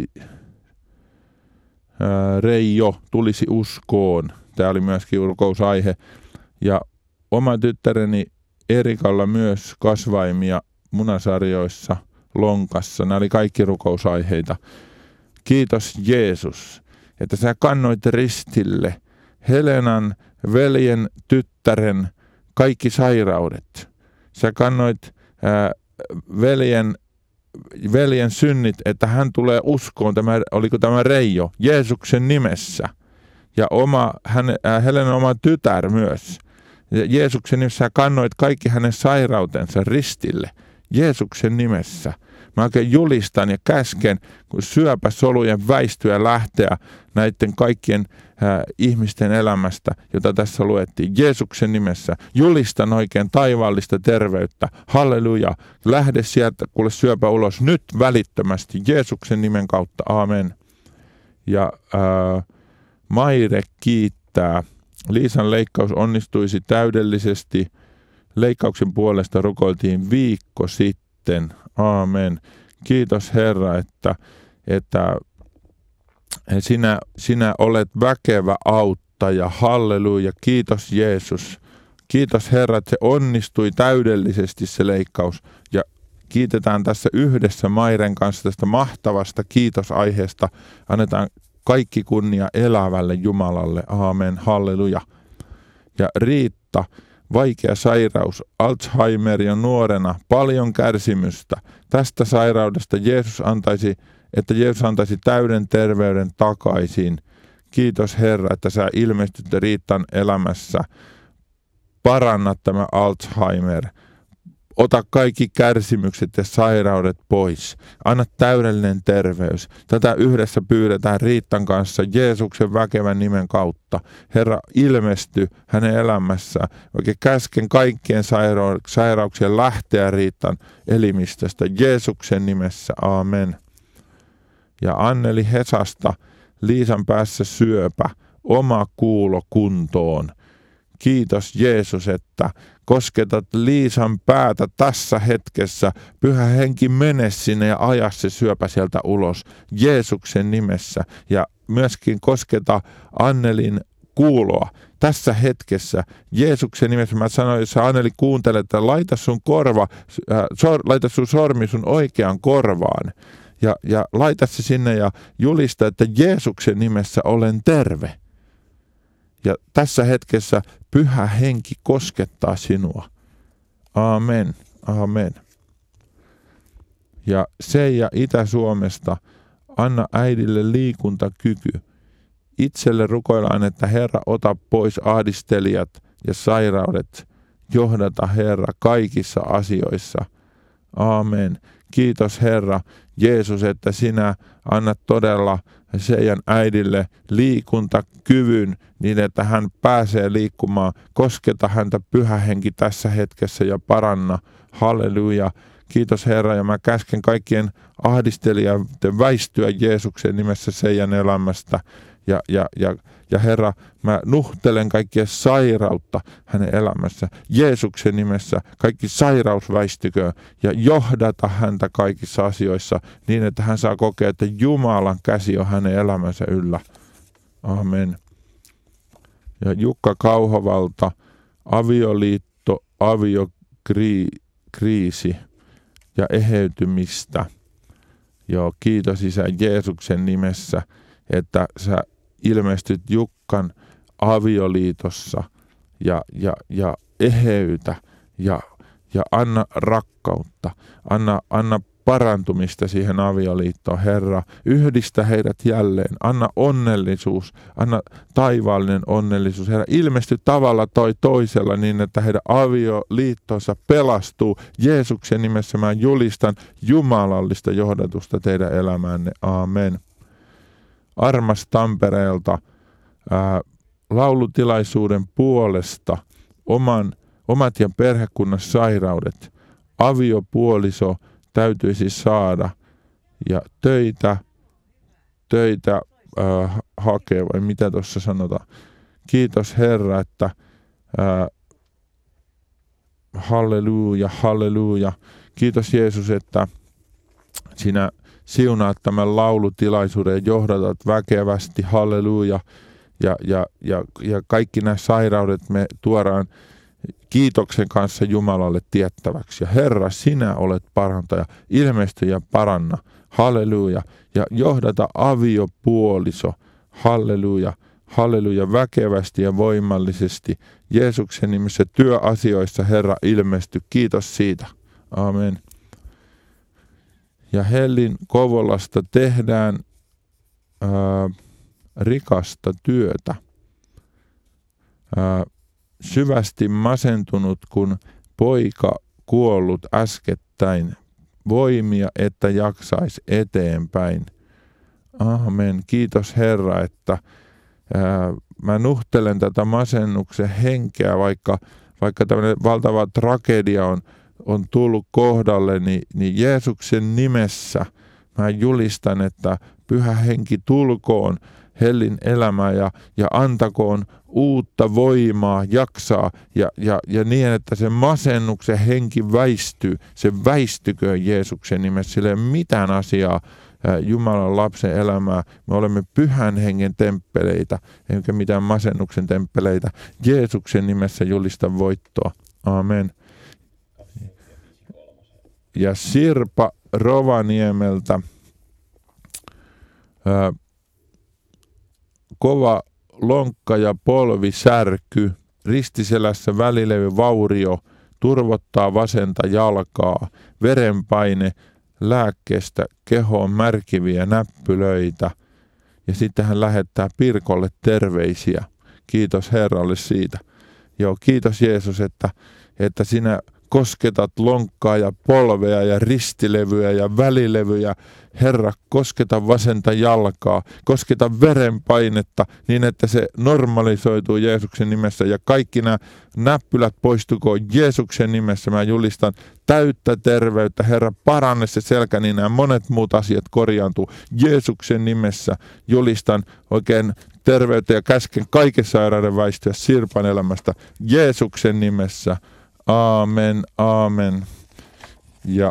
ää, Reijo tulisi uskoon. Tämä oli myöskin rukousaihe. Ja oma tyttäreni Erikalla myös kasvaimia munasarjoissa, lonkassa. Nämä oli kaikki rukousaiheita. Kiitos Jeesus, että sä kannoit ristille Helenan veljen tyttären kaikki sairaudet. Sä kannoit ää, veljen, veljen synnit, että hän tulee uskoon. Tämä, oliko tämä Reijo? Jeesuksen nimessä. Ja oma, hän, äh, Helenan oma tytär myös. Ja Jeesuksen nimessä kannoit kaikki hänen sairautensa ristille. Jeesuksen nimessä. Mä oikein julistan ja käsken, kun syöpäsolujen väistyä lähteä näiden kaikkien äh, ihmisten elämästä, jota tässä luettiin. Jeesuksen nimessä. Julistan oikein taivaallista terveyttä. Halleluja. Lähde sieltä, kuule syöpä ulos nyt välittömästi. Jeesuksen nimen kautta. Aamen. Ja äh, Maire kiittää. Liisan leikkaus onnistuisi täydellisesti. Leikkauksen puolesta rukoiltiin viikko sitten. Aamen. Kiitos Herra, että, että sinä, sinä olet väkevä auttaja. Halleluja. Kiitos Jeesus. Kiitos Herra, että se onnistui täydellisesti se leikkaus. Ja kiitetään tässä yhdessä Mairen kanssa tästä mahtavasta kiitosaiheesta. Annetaan kaikki kunnia elävälle Jumalalle. Aamen. Halleluja. Ja Riitta, vaikea sairaus, Alzheimer ja nuorena, paljon kärsimystä. Tästä sairaudesta Jeesus antaisi, että Jeesus antaisi täyden terveyden takaisin. Kiitos Herra, että sä ilmestyt Riittan elämässä. Paranna tämä Alzheimer. Ota kaikki kärsimykset ja sairaudet pois. Anna täydellinen terveys. Tätä yhdessä pyydetään Riittan kanssa Jeesuksen väkevän nimen kautta. Herra, ilmesty hänen elämässään. Oikein käsken kaikkien sairau- sairauksien lähteä Riittan elimistöstä. Jeesuksen nimessä. Aamen. Ja Anneli Hesasta, Liisan päässä syöpä, oma kuulo kuntoon. Kiitos Jeesus, että kosketat Liisan päätä tässä hetkessä. Pyhä Henki, mene sinne ja aja se syöpä sieltä ulos Jeesuksen nimessä. Ja myöskin kosketa Annelin kuuloa tässä hetkessä Jeesuksen nimessä. Mä sanoin, jos Anneli kuuntelet, että laita sun korva, äh, sor, laita sun sormi sun oikeaan korvaan. Ja, ja laita se sinne ja julista, että Jeesuksen nimessä olen terve. Ja tässä hetkessä Pyhä Henki koskettaa sinua. Aamen. Aamen. Ja Seija Itä-Suomesta, anna äidille liikuntakyky. Itselle rukoillaan, että Herra, ota pois ahdistelijat ja sairaudet. Johdata Herra kaikissa asioissa. Aamen. Kiitos Herra Jeesus, että sinä annat todella Seijan äidille liikuntakyvyn niin, että hän pääsee liikkumaan. Kosketa häntä Pyhä Henki tässä hetkessä ja paranna. Halleluja. Kiitos Herra, ja mä käsken kaikkien ahdistelijoiden väistyä Jeesuksen nimessä Seijan elämästä. Ja, ja, ja, ja Herra, mä nuhtelen kaikkia sairautta hänen elämässä. Jeesuksen nimessä kaikki sairaus väistyköön ja johdata häntä kaikissa asioissa niin, että hän saa kokea, että Jumalan käsi on hänen elämänsä yllä. Amen. Ja Jukka Kauhavalta, avioliitto, aviokriisi ja eheytymistä. Joo, kiitos Isä Jeesuksen nimessä, että sä ilmestyt Jukkan avioliitossa ja, ja, ja eheytä ja, ja anna rakkautta, anna, anna parantumista siihen avioliittoon, Herra. Yhdistä heidät jälleen, anna onnellisuus, anna taivaallinen onnellisuus, Herra. Ilmesty tavalla toi toisella niin, että heidän avioliittonsa pelastuu. Jeesuksen nimessä mä julistan jumalallista johdatusta teidän elämäänne. Aamen. Armas Tampereelta, ää, laulutilaisuuden puolesta, oman, omat ja perhekunnan sairaudet, aviopuoliso täytyisi saada ja töitä, töitä ää, hakea, vai mitä tuossa sanotaan. Kiitos Herra, että ää, halleluja, halleluja. Kiitos Jeesus, että sinä siunaat tämän laulutilaisuuden ja johdatat väkevästi, halleluja. Ja, ja, ja, ja kaikki nämä sairaudet me tuodaan kiitoksen kanssa Jumalalle tiettäväksi. Ja Herra, sinä olet parantaja, ilmesty ja paranna, halleluja. Ja johdata aviopuoliso, halleluja, halleluja, väkevästi ja voimallisesti. Jeesuksen nimessä työasioissa, Herra, ilmesty. Kiitos siitä. Amen. Ja Hellin Kouvolasta tehdään ää, rikasta työtä. Ää, syvästi masentunut, kun poika kuollut äskettäin. Voimia, että jaksaisi eteenpäin. Amen. Kiitos Herra, että ää, mä nuhtelen tätä masennuksen henkeä, vaikka, vaikka tämmöinen valtava tragedia on, on tullut kohdalle, niin, niin Jeesuksen nimessä mä julistan, että Pyhä Henki tulkoon Hellin elämää ja, ja antakoon uutta voimaa jaksaa ja, ja, ja niin, että se masennuksen henki väistyy. Se väistyköön Jeesuksen nimessä. Sillä ei ole mitään asiaa ää, Jumalan lapsen elämää. Me olemme Pyhän Hengen temppeleitä, eikä mitään masennuksen temppeleitä. Jeesuksen nimessä julistan voittoa. Amen. Ja Sirpa Rovaniemeltä. Ää, Kova lonkka ja polvisärky, ristiselässä välilevy vaurio, turvottaa vasenta jalkaa, verenpaine, lääkkeestä kehoon märkiviä näppylöitä. Ja sitten hän lähettää Pirkolle terveisiä. Kiitos Herralle siitä. Joo, kiitos Jeesus, että, että sinä kosketat lonkkaa ja polvea ja ristilevyjä ja välilevyjä. Herra, kosketa vasenta jalkaa, kosketa verenpainetta niin, että se normalisoituu Jeesuksen nimessä ja kaikki nämä näppylät poistukoon Jeesuksen nimessä. Mä julistan täyttä terveyttä. Herra, paranne se selkä, niin nämä monet muut asiat korjaantuu Jeesuksen nimessä. Julistan oikein terveyttä ja käsken kaiken sairauden väistyä Sirpan elämästä Jeesuksen nimessä. Aamen, aamen. Ja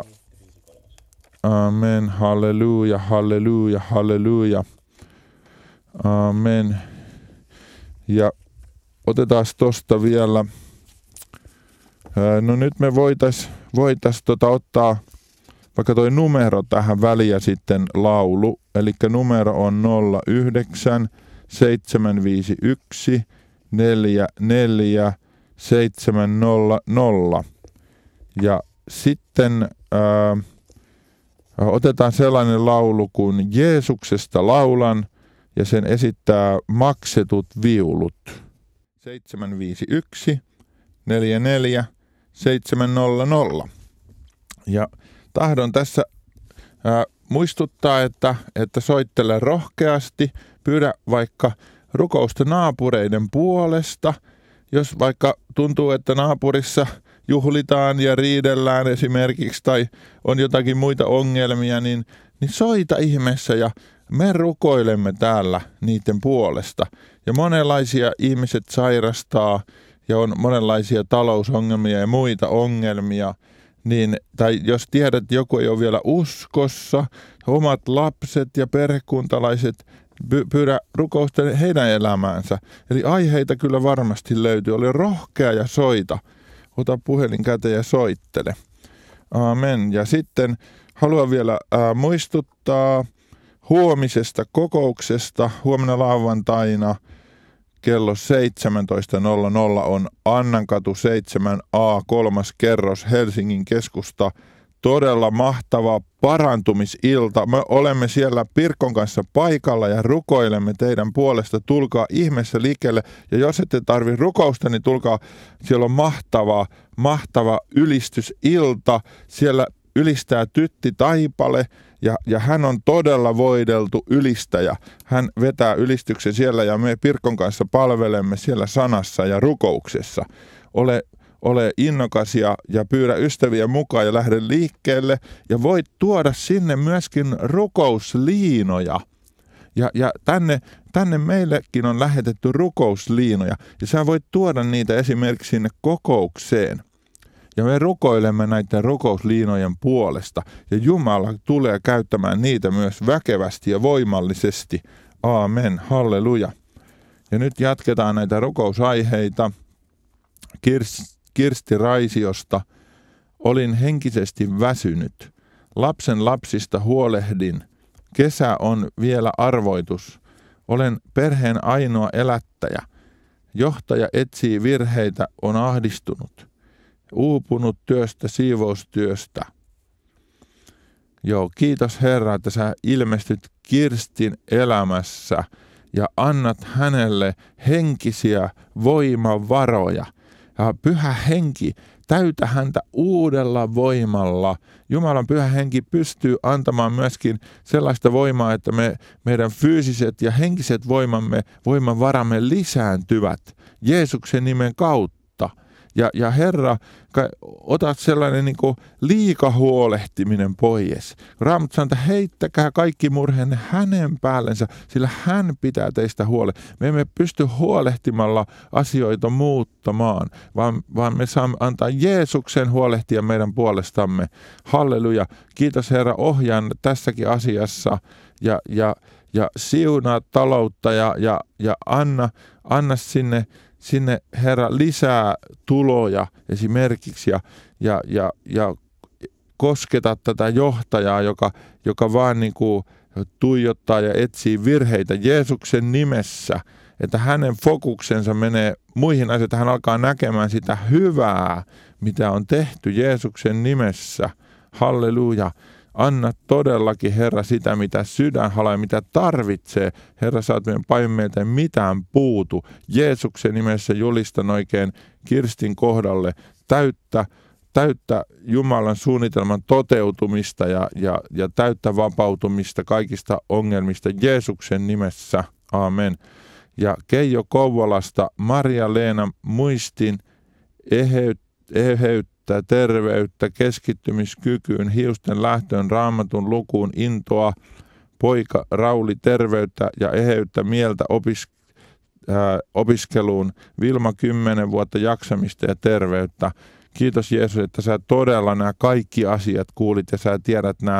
amen, halleluja, halleluja, halleluja. Amen. Ja otetaan tosta vielä. No nyt me voitais, voitais tota ottaa vaikka toi numero tähän väliin ja sitten laulu. Eli numero on nolla yhdeksän seitsemän viisi yksi neljä neljä seitsemän nolla nolla. Ja sitten ää, otetaan sellainen laulu kuin Jeesuksesta laulan ja sen esittää Maksetut viulut. seitsemän viisi yksi neljä neljä seitsemän nolla nolla. Ja tahdon tässä ää, muistuttaa, että, että soittele rohkeasti, pyydä vaikka rukousta naapureiden puolesta. Jos vaikka tuntuu, että naapurissa juhlitaan ja riidellään esimerkiksi tai on jotakin muita ongelmia, niin, niin soita ihmeessä ja me rukoilemme täällä niiden puolesta. Ja monenlaisia ihmiset sairastaa ja on monenlaisia talousongelmia ja muita ongelmia. Niin, tai jos tiedät, että joku ei ole vielä uskossa, omat lapset ja perhekuntalaiset, pyydä rukousta heidän elämäänsä. Eli aiheita kyllä varmasti löytyy. Ole rohkea ja soita. Ota puhelin käteen ja soittele. Amen. Ja sitten haluan vielä ää, muistuttaa huomisesta kokouksesta. Huomenna lauantaina kello seitsemäntoista nolla nolla on Annankatu seitsemän A kolmas kerros Helsingin keskusta. Todella mahtava parantumisilta. Me olemme siellä Pirkon kanssa paikalla ja rukoilemme teidän puolesta. Tulkaa ihmeessä liikkeelle. Ja jos ette tarvitse rukousta, niin tulkaa. Siellä on mahtava, mahtava ylistysilta. Siellä ylistää Tytti Taipale ja, ja hän on todella voideltu ylistäjä. Hän vetää ylistyksen siellä ja me Pirkon kanssa palvelemme siellä sanassa ja rukouksessa. Ole Ole innokas ja, ja pyydä ystäviä mukaan ja lähde liikkeelle. Ja voit tuoda sinne myöskin rukousliinoja. Ja, ja tänne, tänne meillekin on lähetetty rukousliinoja. Ja sä voit tuoda niitä esimerkiksi sinne kokoukseen. Ja me rukoilemme näiden rukousliinojen puolesta. Ja Jumala tulee käyttämään niitä myös väkevästi ja voimallisesti. Aamen, halleluja. Ja nyt jatketaan näitä rukousaiheita. Kirsti Kirsti Raisiosta. Olin henkisesti väsynyt. Lapsen lapsista huolehdin. Kesä on vielä arvoitus. Olen perheen ainoa elättäjä. Johtaja etsii virheitä, on ahdistunut. Uupunut työstä, siivoustyöstä. Joo, kiitos Herra, että sä ilmestyt Kirstin elämässä ja annat hänelle henkisiä voimavaroja. Ja Pyhä Henki täytä häntä uudella voimalla. Jumalan pyhä henki pystyy antamaan myöskin sellaista voimaa, että me, meidän fyysiset ja henkiset voimamme, voimavaramme lisääntyvät Jeesuksen nimen kautta. Ja, ja Herra, otat sellainen niin kuin liikahuolehtiminen pois. Raamattu sanoo, että heittäkää kaikki murheenne hänen päällensä, sillä hän pitää teistä huolen. Me emme pysty huolehtimalla asioita muuttamaan, vaan, vaan me saamme antaa Jeesuksen huolehtia meidän puolestamme. Halleluja. Kiitos Herra, ohjaan tässäkin asiassa ja, ja, ja siunaa taloutta ja, ja, ja anna, anna sinne Sinne Herra lisää tuloja esimerkiksi ja, ja, ja, ja kosketa tätä johtajaa, joka, joka vaan niin kuin tuijottaa ja etsii virheitä Jeesuksen nimessä, että hänen fokuksensa menee muihin asioihin, että hän alkaa näkemään sitä hyvää, mitä on tehty Jeesuksen nimessä. Halleluja. Anna todellakin, Herra, sitä, mitä sydän halaa, mitä tarvitsee. Herra, sä oot meidän päin, meiltä ei mitään puutu. Jeesuksen nimessä julistan oikein Kirstin kohdalle täyttä, täyttä Jumalan suunnitelman toteutumista ja, ja, ja täyttä vapautumista kaikista ongelmista Jeesuksen nimessä. Aamen. Ja Keijo Kouvolasta Maria-Leena muistin eheyttä, eheyttä terveyttä, keskittymiskykyyn, hiusten lähtöön, raamatun lukuun, intoa, poika Rauli terveyttä ja eheyttä mieltä opis, ää, opiskeluun, Vilma kymmenen vuotta jaksamista ja terveyttä. Kiitos Jeesus, että sä todella nämä kaikki asiat kuulit ja sä tiedät nämä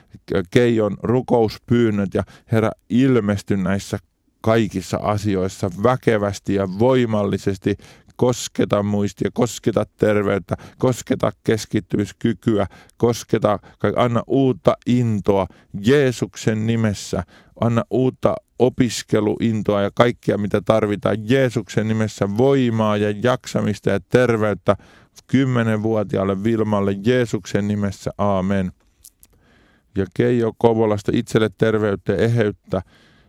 Keijon rukouspyynnöt ja Herra ilmesty näissä kaikissa asioissa väkevästi ja voimallisesti. Kosketa muistia, kosketa terveyttä, kosketa keskittymiskykyä, kosketa, anna uutta intoa Jeesuksen nimessä, anna uutta opiskeluintoa ja kaikkea mitä tarvitaan Jeesuksen nimessä, voimaa ja jaksamista ja terveyttä kymmenvuotiaalle Vilmalle Jeesuksen nimessä, aamen. Ja Keijo Kouvolasta itselle terveyttä ja eheyttä,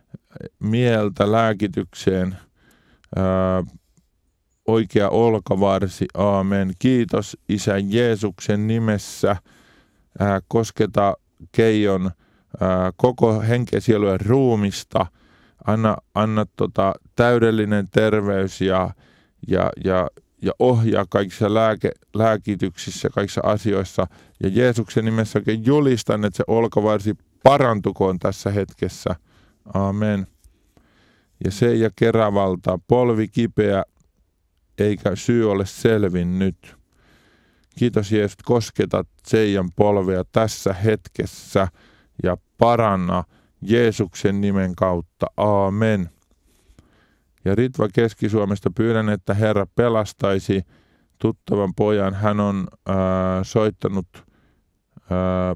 mieltä lääkitykseen, ää, oikea olkavarsi, aamen. Kiitos Isä Jeesuksen nimessä. Ää, kosketa Keijon ää, koko henkeä, sielua ja ruumista. Anna, anna tota, täydellinen terveys ja, ja, ja, ja ohjaa kaikissa lääke, lääkityksissä, kaikissa asioissa. Ja Jeesuksen nimessä oikein julistan, että se olkavarsi parantukoon tässä hetkessä. Aamen. Ja Seija Keravalta, polvi kipeä, eikä syy ole selvinnyt. Kiitos Jeesus, kosketat Seijan polvea tässä hetkessä ja paranna Jeesuksen nimen kautta. Aamen. Ja Ritva Keski-Suomesta pyydän, että Herra pelastaisi tuttavan pojan. Hän on ää, soittanut, ää,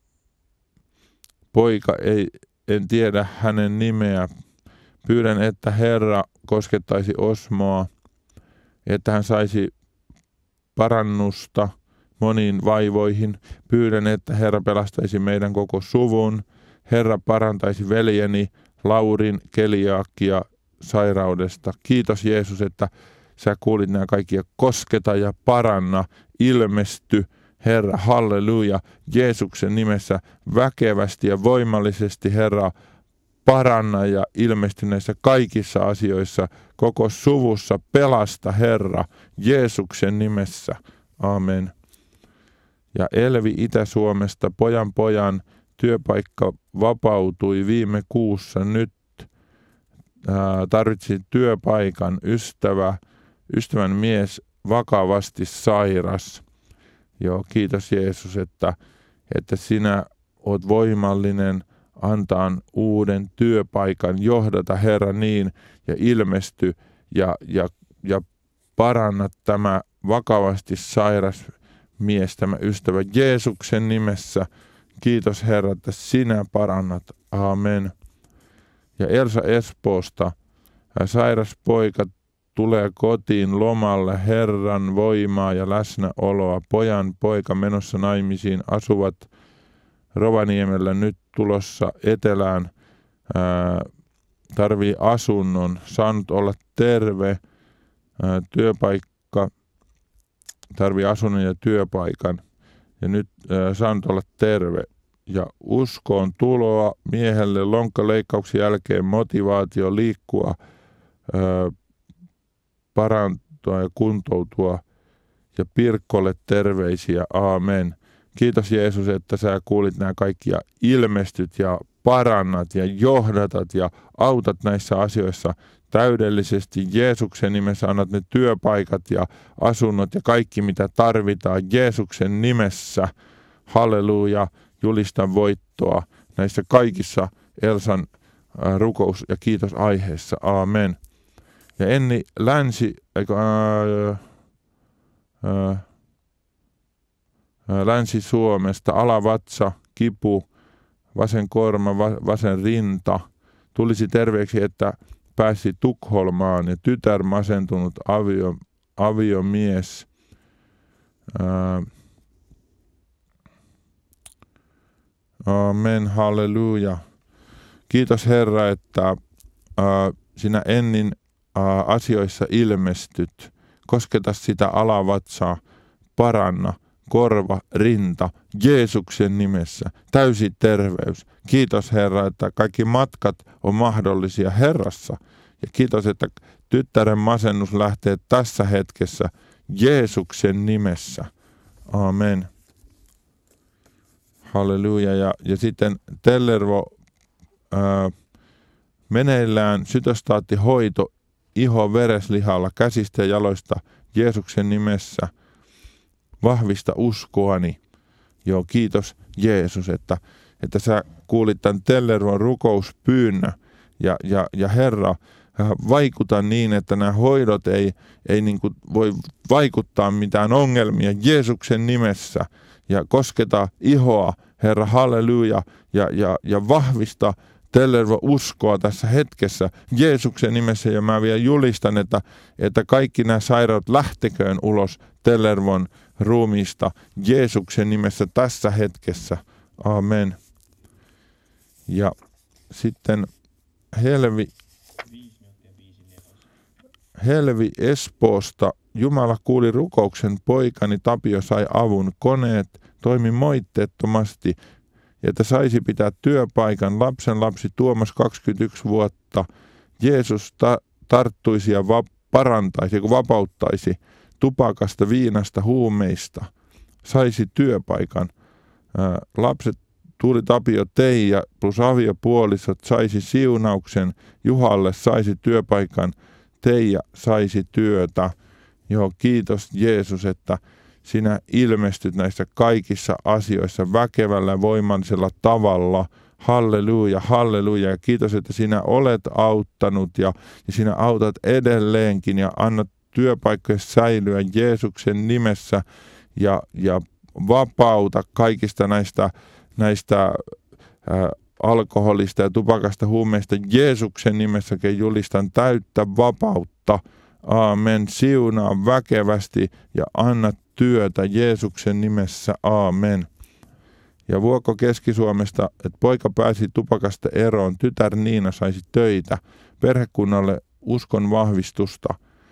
poika, ei, en tiedä hänen nimeä. Pyydän, että Herra koskettaisi Osmoa, että hän saisi parannusta moniin vaivoihin. Pyydän, että Herra pelastaisi meidän koko suvun. Herra parantaisi veljeni Laurin keliakia sairaudesta. Kiitos Jeesus, että sä kuulit nämä kaikki ja kosketa ja paranna, ilmesty. Herra, halleluja, Jeesuksen nimessä väkevästi ja voimallisesti, Herra, paranna ja ilmesty näissä kaikissa asioissa, koko suvussa, pelasta Herra, Jeesuksen nimessä. Amen. Ja Elvi Itä-Suomesta, pojan pojan työpaikka vapautui viime kuussa. Nyt ää, tarvitsi työpaikan, ystävä, ystävän mies vakavasti sairas. Joo, kiitos Jeesus, että, että sinä oot voimallinen antaa uuden työpaikan, johdata Herra niin ja ilmesty ja, ja, ja paranna tämä vakavasti sairas mies, tämä ystävä Jeesuksen nimessä. Kiitos Herra, että sinä parannat. Aamen. Ja Elsa Espoosta, sairas poika tulee kotiin lomalle, Herran voimaa ja läsnäoloa. Pojan poika menossa naimisiin, asuvat Rovaniemellä, nyt tulossa etelään, ää, tarvii asunnon, saanut olla terve, ää, työpaikka tarvii asunnon ja työpaikan. Ja nyt äh, saanut olla terve. Ja uskoon tuloa miehelle lonkkaleikkauksen jälkeen motivaatio liikkua, äh, parantua ja kuntoutua. Ja Pirkkolle terveisiä. Aamen. Kiitos Jeesus, että sä kuulit nämä kaikki ja ilmestyt ja parannat ja johdatat ja autat näissä asioissa täydellisesti. Jeesuksen nimessä annat ne työpaikat ja asunnot ja kaikki mitä tarvitaan Jeesuksen nimessä. Halleluja, julistan voittoa näissä kaikissa Elsan rukous- ja kiitosaiheissa. Aamen. Ja Enni Länsi, eikö, ää, ää, Länsi-Suomesta, alavatsa, kipu, vasen korma, vasen rinta. Tulisi terveeksi, että pääsi Tukholmaan ja tytär masentunut avio, aviomies. Ää, amen, halleluja. Kiitos Herra, että ää, sinä Ennin ää, asioissa ilmestyt. Kosketa sitä alavatsaa, paranna. Korva, rinta, Jeesuksen nimessä, täysi terveys. Kiitos Herra, että kaikki matkat on mahdollisia Herrassa. Ja kiitos, että tyttären masennus lähtee tässä hetkessä Jeesuksen nimessä. Amen. Halleluja. Ja, ja sitten Tellervo ää, meneillään sytostaattihoito iho vereslihalla käsistä ja jaloista Jeesuksen nimessä. Vahvista uskoani. Joo, kiitos Jeesus, että, että sä kuulit tämän Tellervon rukouspyynnön. Ja, ja, ja Herra, vaikuta niin, että nämä hoidot ei, ei niin kuin voi vaikuttaa mitään ongelmia Jeesuksen nimessä. Ja kosketa ihoa, Herra, halleluja, ja, ja, ja vahvista Tellervo uskoa tässä hetkessä Jeesuksen nimessä. Ja mä vielä julistan, että, että kaikki nämä sairaudet lähteköön ulos Tellervon ruumiista Jeesuksen nimessä tässä hetkessä. Amen. Ja sitten Helvi, Helvi Espoosta. Jumala kuuli rukouksen, poikani Tapio sai avun. Koneet toimi moitteettomasti, että saisi pitää työpaikan. Lapsen lapsi Tuomas kaksikymmentäyksi vuotta. Jeesus ta- tarttuisi ja va- parantaisi, kun vapauttaisi tupakasta, viinasta, huumeista. Saisi työpaikan. Ää, lapset Tuuli Tapio Teija plus aviopuolisot saisi siunauksen. Juhalle saisi työpaikan. Teija saisi työtä. Joo, kiitos Jeesus, että sinä ilmestyt näissä kaikissa asioissa väkevällä voimallisella tavalla. Halleluja, halleluja. Ja kiitos, että sinä olet auttanut ja, ja sinä autat edelleenkin ja annat työpaikkojen säilyä Jeesuksen nimessä ja, ja vapauta kaikista näistä, näistä ää, alkoholista ja tupakasta, huumeista Jeesuksen nimessäkin julistan täyttä vapautta. Aamen. Siunaa väkevästi ja anna työtä Jeesuksen nimessä. Aamen. Ja Vuokko Keski-Suomesta, että poika pääsi tupakasta eroon, tytär Niina saisi töitä, perhekunnalle uskon vahvistusta.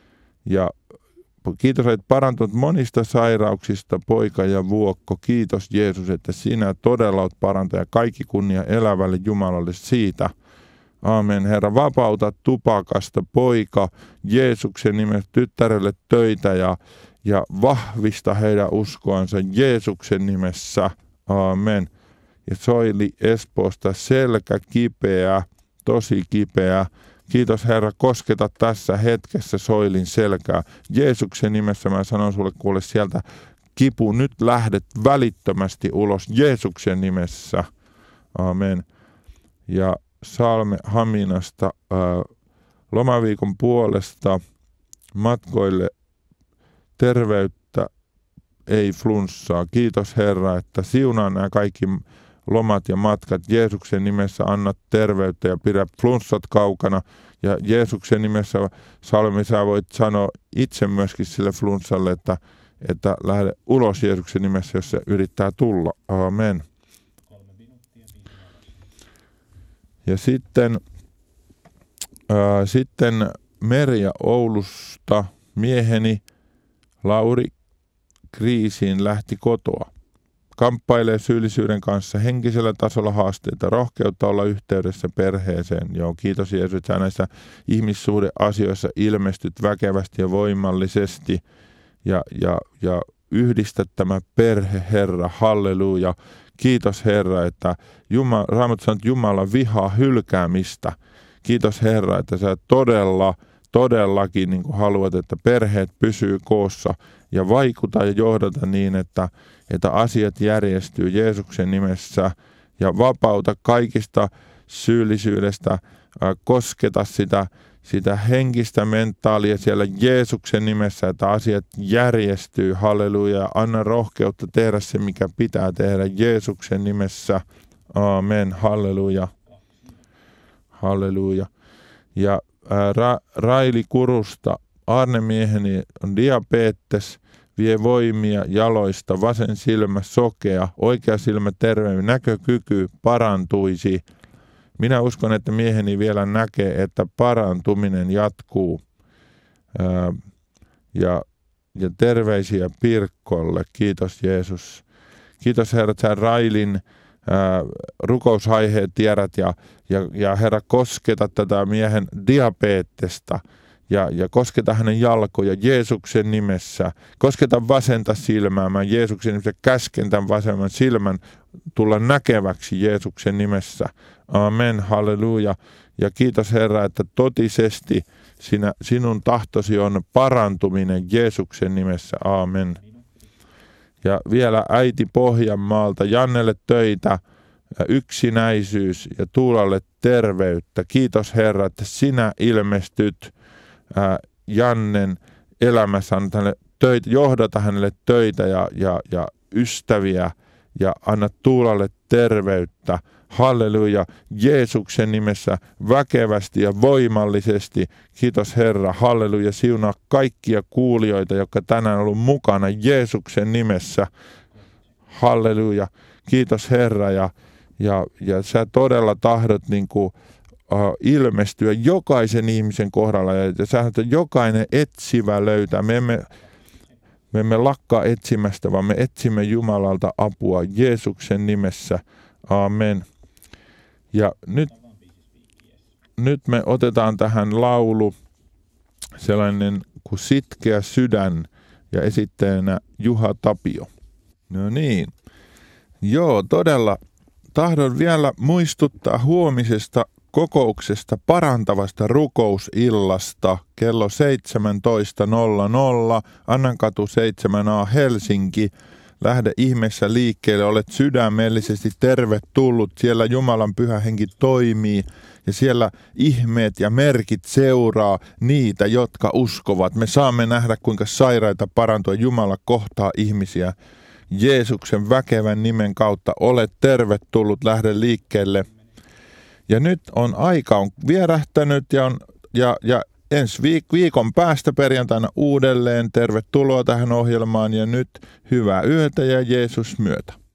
Ja kiitos, että parantunut monista sairauksista, poika ja Vuokko. Kiitos Jeesus, että sinä todella olet parantaja. Kaikki kunnia elävälle Jumalalle siitä. Aamen. Herra, vapauta tupakasta, poika, Jeesuksen nimessä tyttärelle töitä ja, ja vahvista heidän uskoansa Jeesuksen nimessä. Aamen. Ja Soili Espoosta, selkä kipeä, tosi kipeä. Kiitos Herra, kosketa tässä hetkessä Soilin selkää. Jeesuksen nimessä mä sanon sulle, kuule sieltä kipu, nyt lähdet välittömästi ulos Jeesuksen nimessä. Aamen. Ja Salme Haminasta ää, lomaviikon puolesta matkoille terveyttä, ei flunssaa. Kiitos Herra, että siunaa nämä kaikki lomat ja matkat. Jeesuksen nimessä anna terveyttä ja pidä flunssat kaukana. Ja Jeesuksen nimessä, Salmi, sä voit sanoa itse myöskin sille flunssalle, että, että lähde ulos Jeesuksen nimessä, jos se yrittää tulla. Amen. Ja sitten, ää, sitten Merja Oulusta, mieheni Lauri kriisiin lähti kotoa. Kamppailee syyllisyyden kanssa, henkisellä tasolla haasteita, rohkeutta olla yhteydessä perheeseen. Joo, kiitos Jeesus, että näissä ihmissuhdeasioissa ilmestyt väkevästi ja voimallisesti ja, ja, ja yhdistä tämä perhe, Herra, halleluja. Kiitos Herra, että Jumala, Raamattu sanoo, että Jumala vihaa hylkäämistä. Kiitos Herra, että sä todella, todellakin niin kuin haluat, että perheet pysyy koossa ja vaikuta ja johdata niin, että, että asiat järjestyy Jeesuksen nimessä ja vapauta kaikista syyllisyydestä, äh, kosketa sitä, sitä henkistä mentaalia siellä Jeesuksen nimessä, että asiat järjestyy, halleluja, anna rohkeutta tehdä se, mikä pitää tehdä Jeesuksen nimessä, amen, halleluja, halleluja. Ja ää, Ra- Raili Kurusta, Arne mieheni on diabetes, vie voimia jaloista, vasen silmä sokea, oikea silmä terve, näkökyky parantuisi. Minä uskon, että mieheni vielä näkee, että parantuminen jatkuu. Ää, ja, ja terveisiä Pirkkolle. Kiitos Jeesus. Kiitos Herra, että sä Railin ää, rukousaiheet tiedät ja, ja, ja Herra kosketa tätä miehen diabetesta. Ja, ja kosketa hänen jalkoja Jeesuksen nimessä. Kosketa vasenta silmää. Mä Jeesuksen nimessä käsken tämän vasemman silmän tulla näkeväksi Jeesuksen nimessä. Amen, halleluja. Ja kiitos Herra, että totisesti sinä, sinun tahtosi on parantuminen Jeesuksen nimessä. Amen. Ja vielä äiti Pohjanmaalta, Jannelle töitä, yksinäisyys ja Tuulalle terveyttä. Kiitos Herra, että sinä ilmestyt ää, Jannen elämässä, anna hänelle töitä, johdata hänelle töitä ja, ja, ja ystäviä ja anna Tuulalle terveyttä. Halleluja, Jeesuksen nimessä väkevästi ja voimallisesti. Kiitos Herra, halleluja, siunaa kaikkia kuulijoita, jotka tänään on ollut mukana Jeesuksen nimessä. Halleluja, kiitos Herra ja, ja, ja sä todella tahdot niin kuin, uh, ilmestyä jokaisen ihmisen kohdalla ja, ja sä että jokainen etsivä löytää. Me emme, me emme lakkaa etsimästä, vaan me etsimme Jumalalta apua Jeesuksen nimessä. Amen. Ja nyt, nyt me otetaan tähän laulu sellainen kuin Sitkeä sydän ja esittäjänä Juha Tapio. No niin. Joo, todella tahdon vielä muistuttaa huomisesta kokouksesta parantavasta rukousillasta kello seitsemäntoista nolla nolla Annankatu seitsemän A Helsinki. Lähde ihmeessä liikkeelle, olet sydämellisesti tervetullut. Siellä Jumalan pyhä henki toimii ja siellä ihmeet ja merkit seuraa niitä, jotka uskovat. Me saamme nähdä, kuinka sairaita parantua. Jumala kohtaa ihmisiä. Jeesuksen väkevän nimen kautta olet tervetullut, lähde liikkeelle. Ja nyt on aika on vierähtänyt ja, on, ja, ja ensi viik- viikon päästä perjantaina uudelleen. Tervetuloa tähän ohjelmaan ja nyt hyvää yötä ja Jeesus myötä.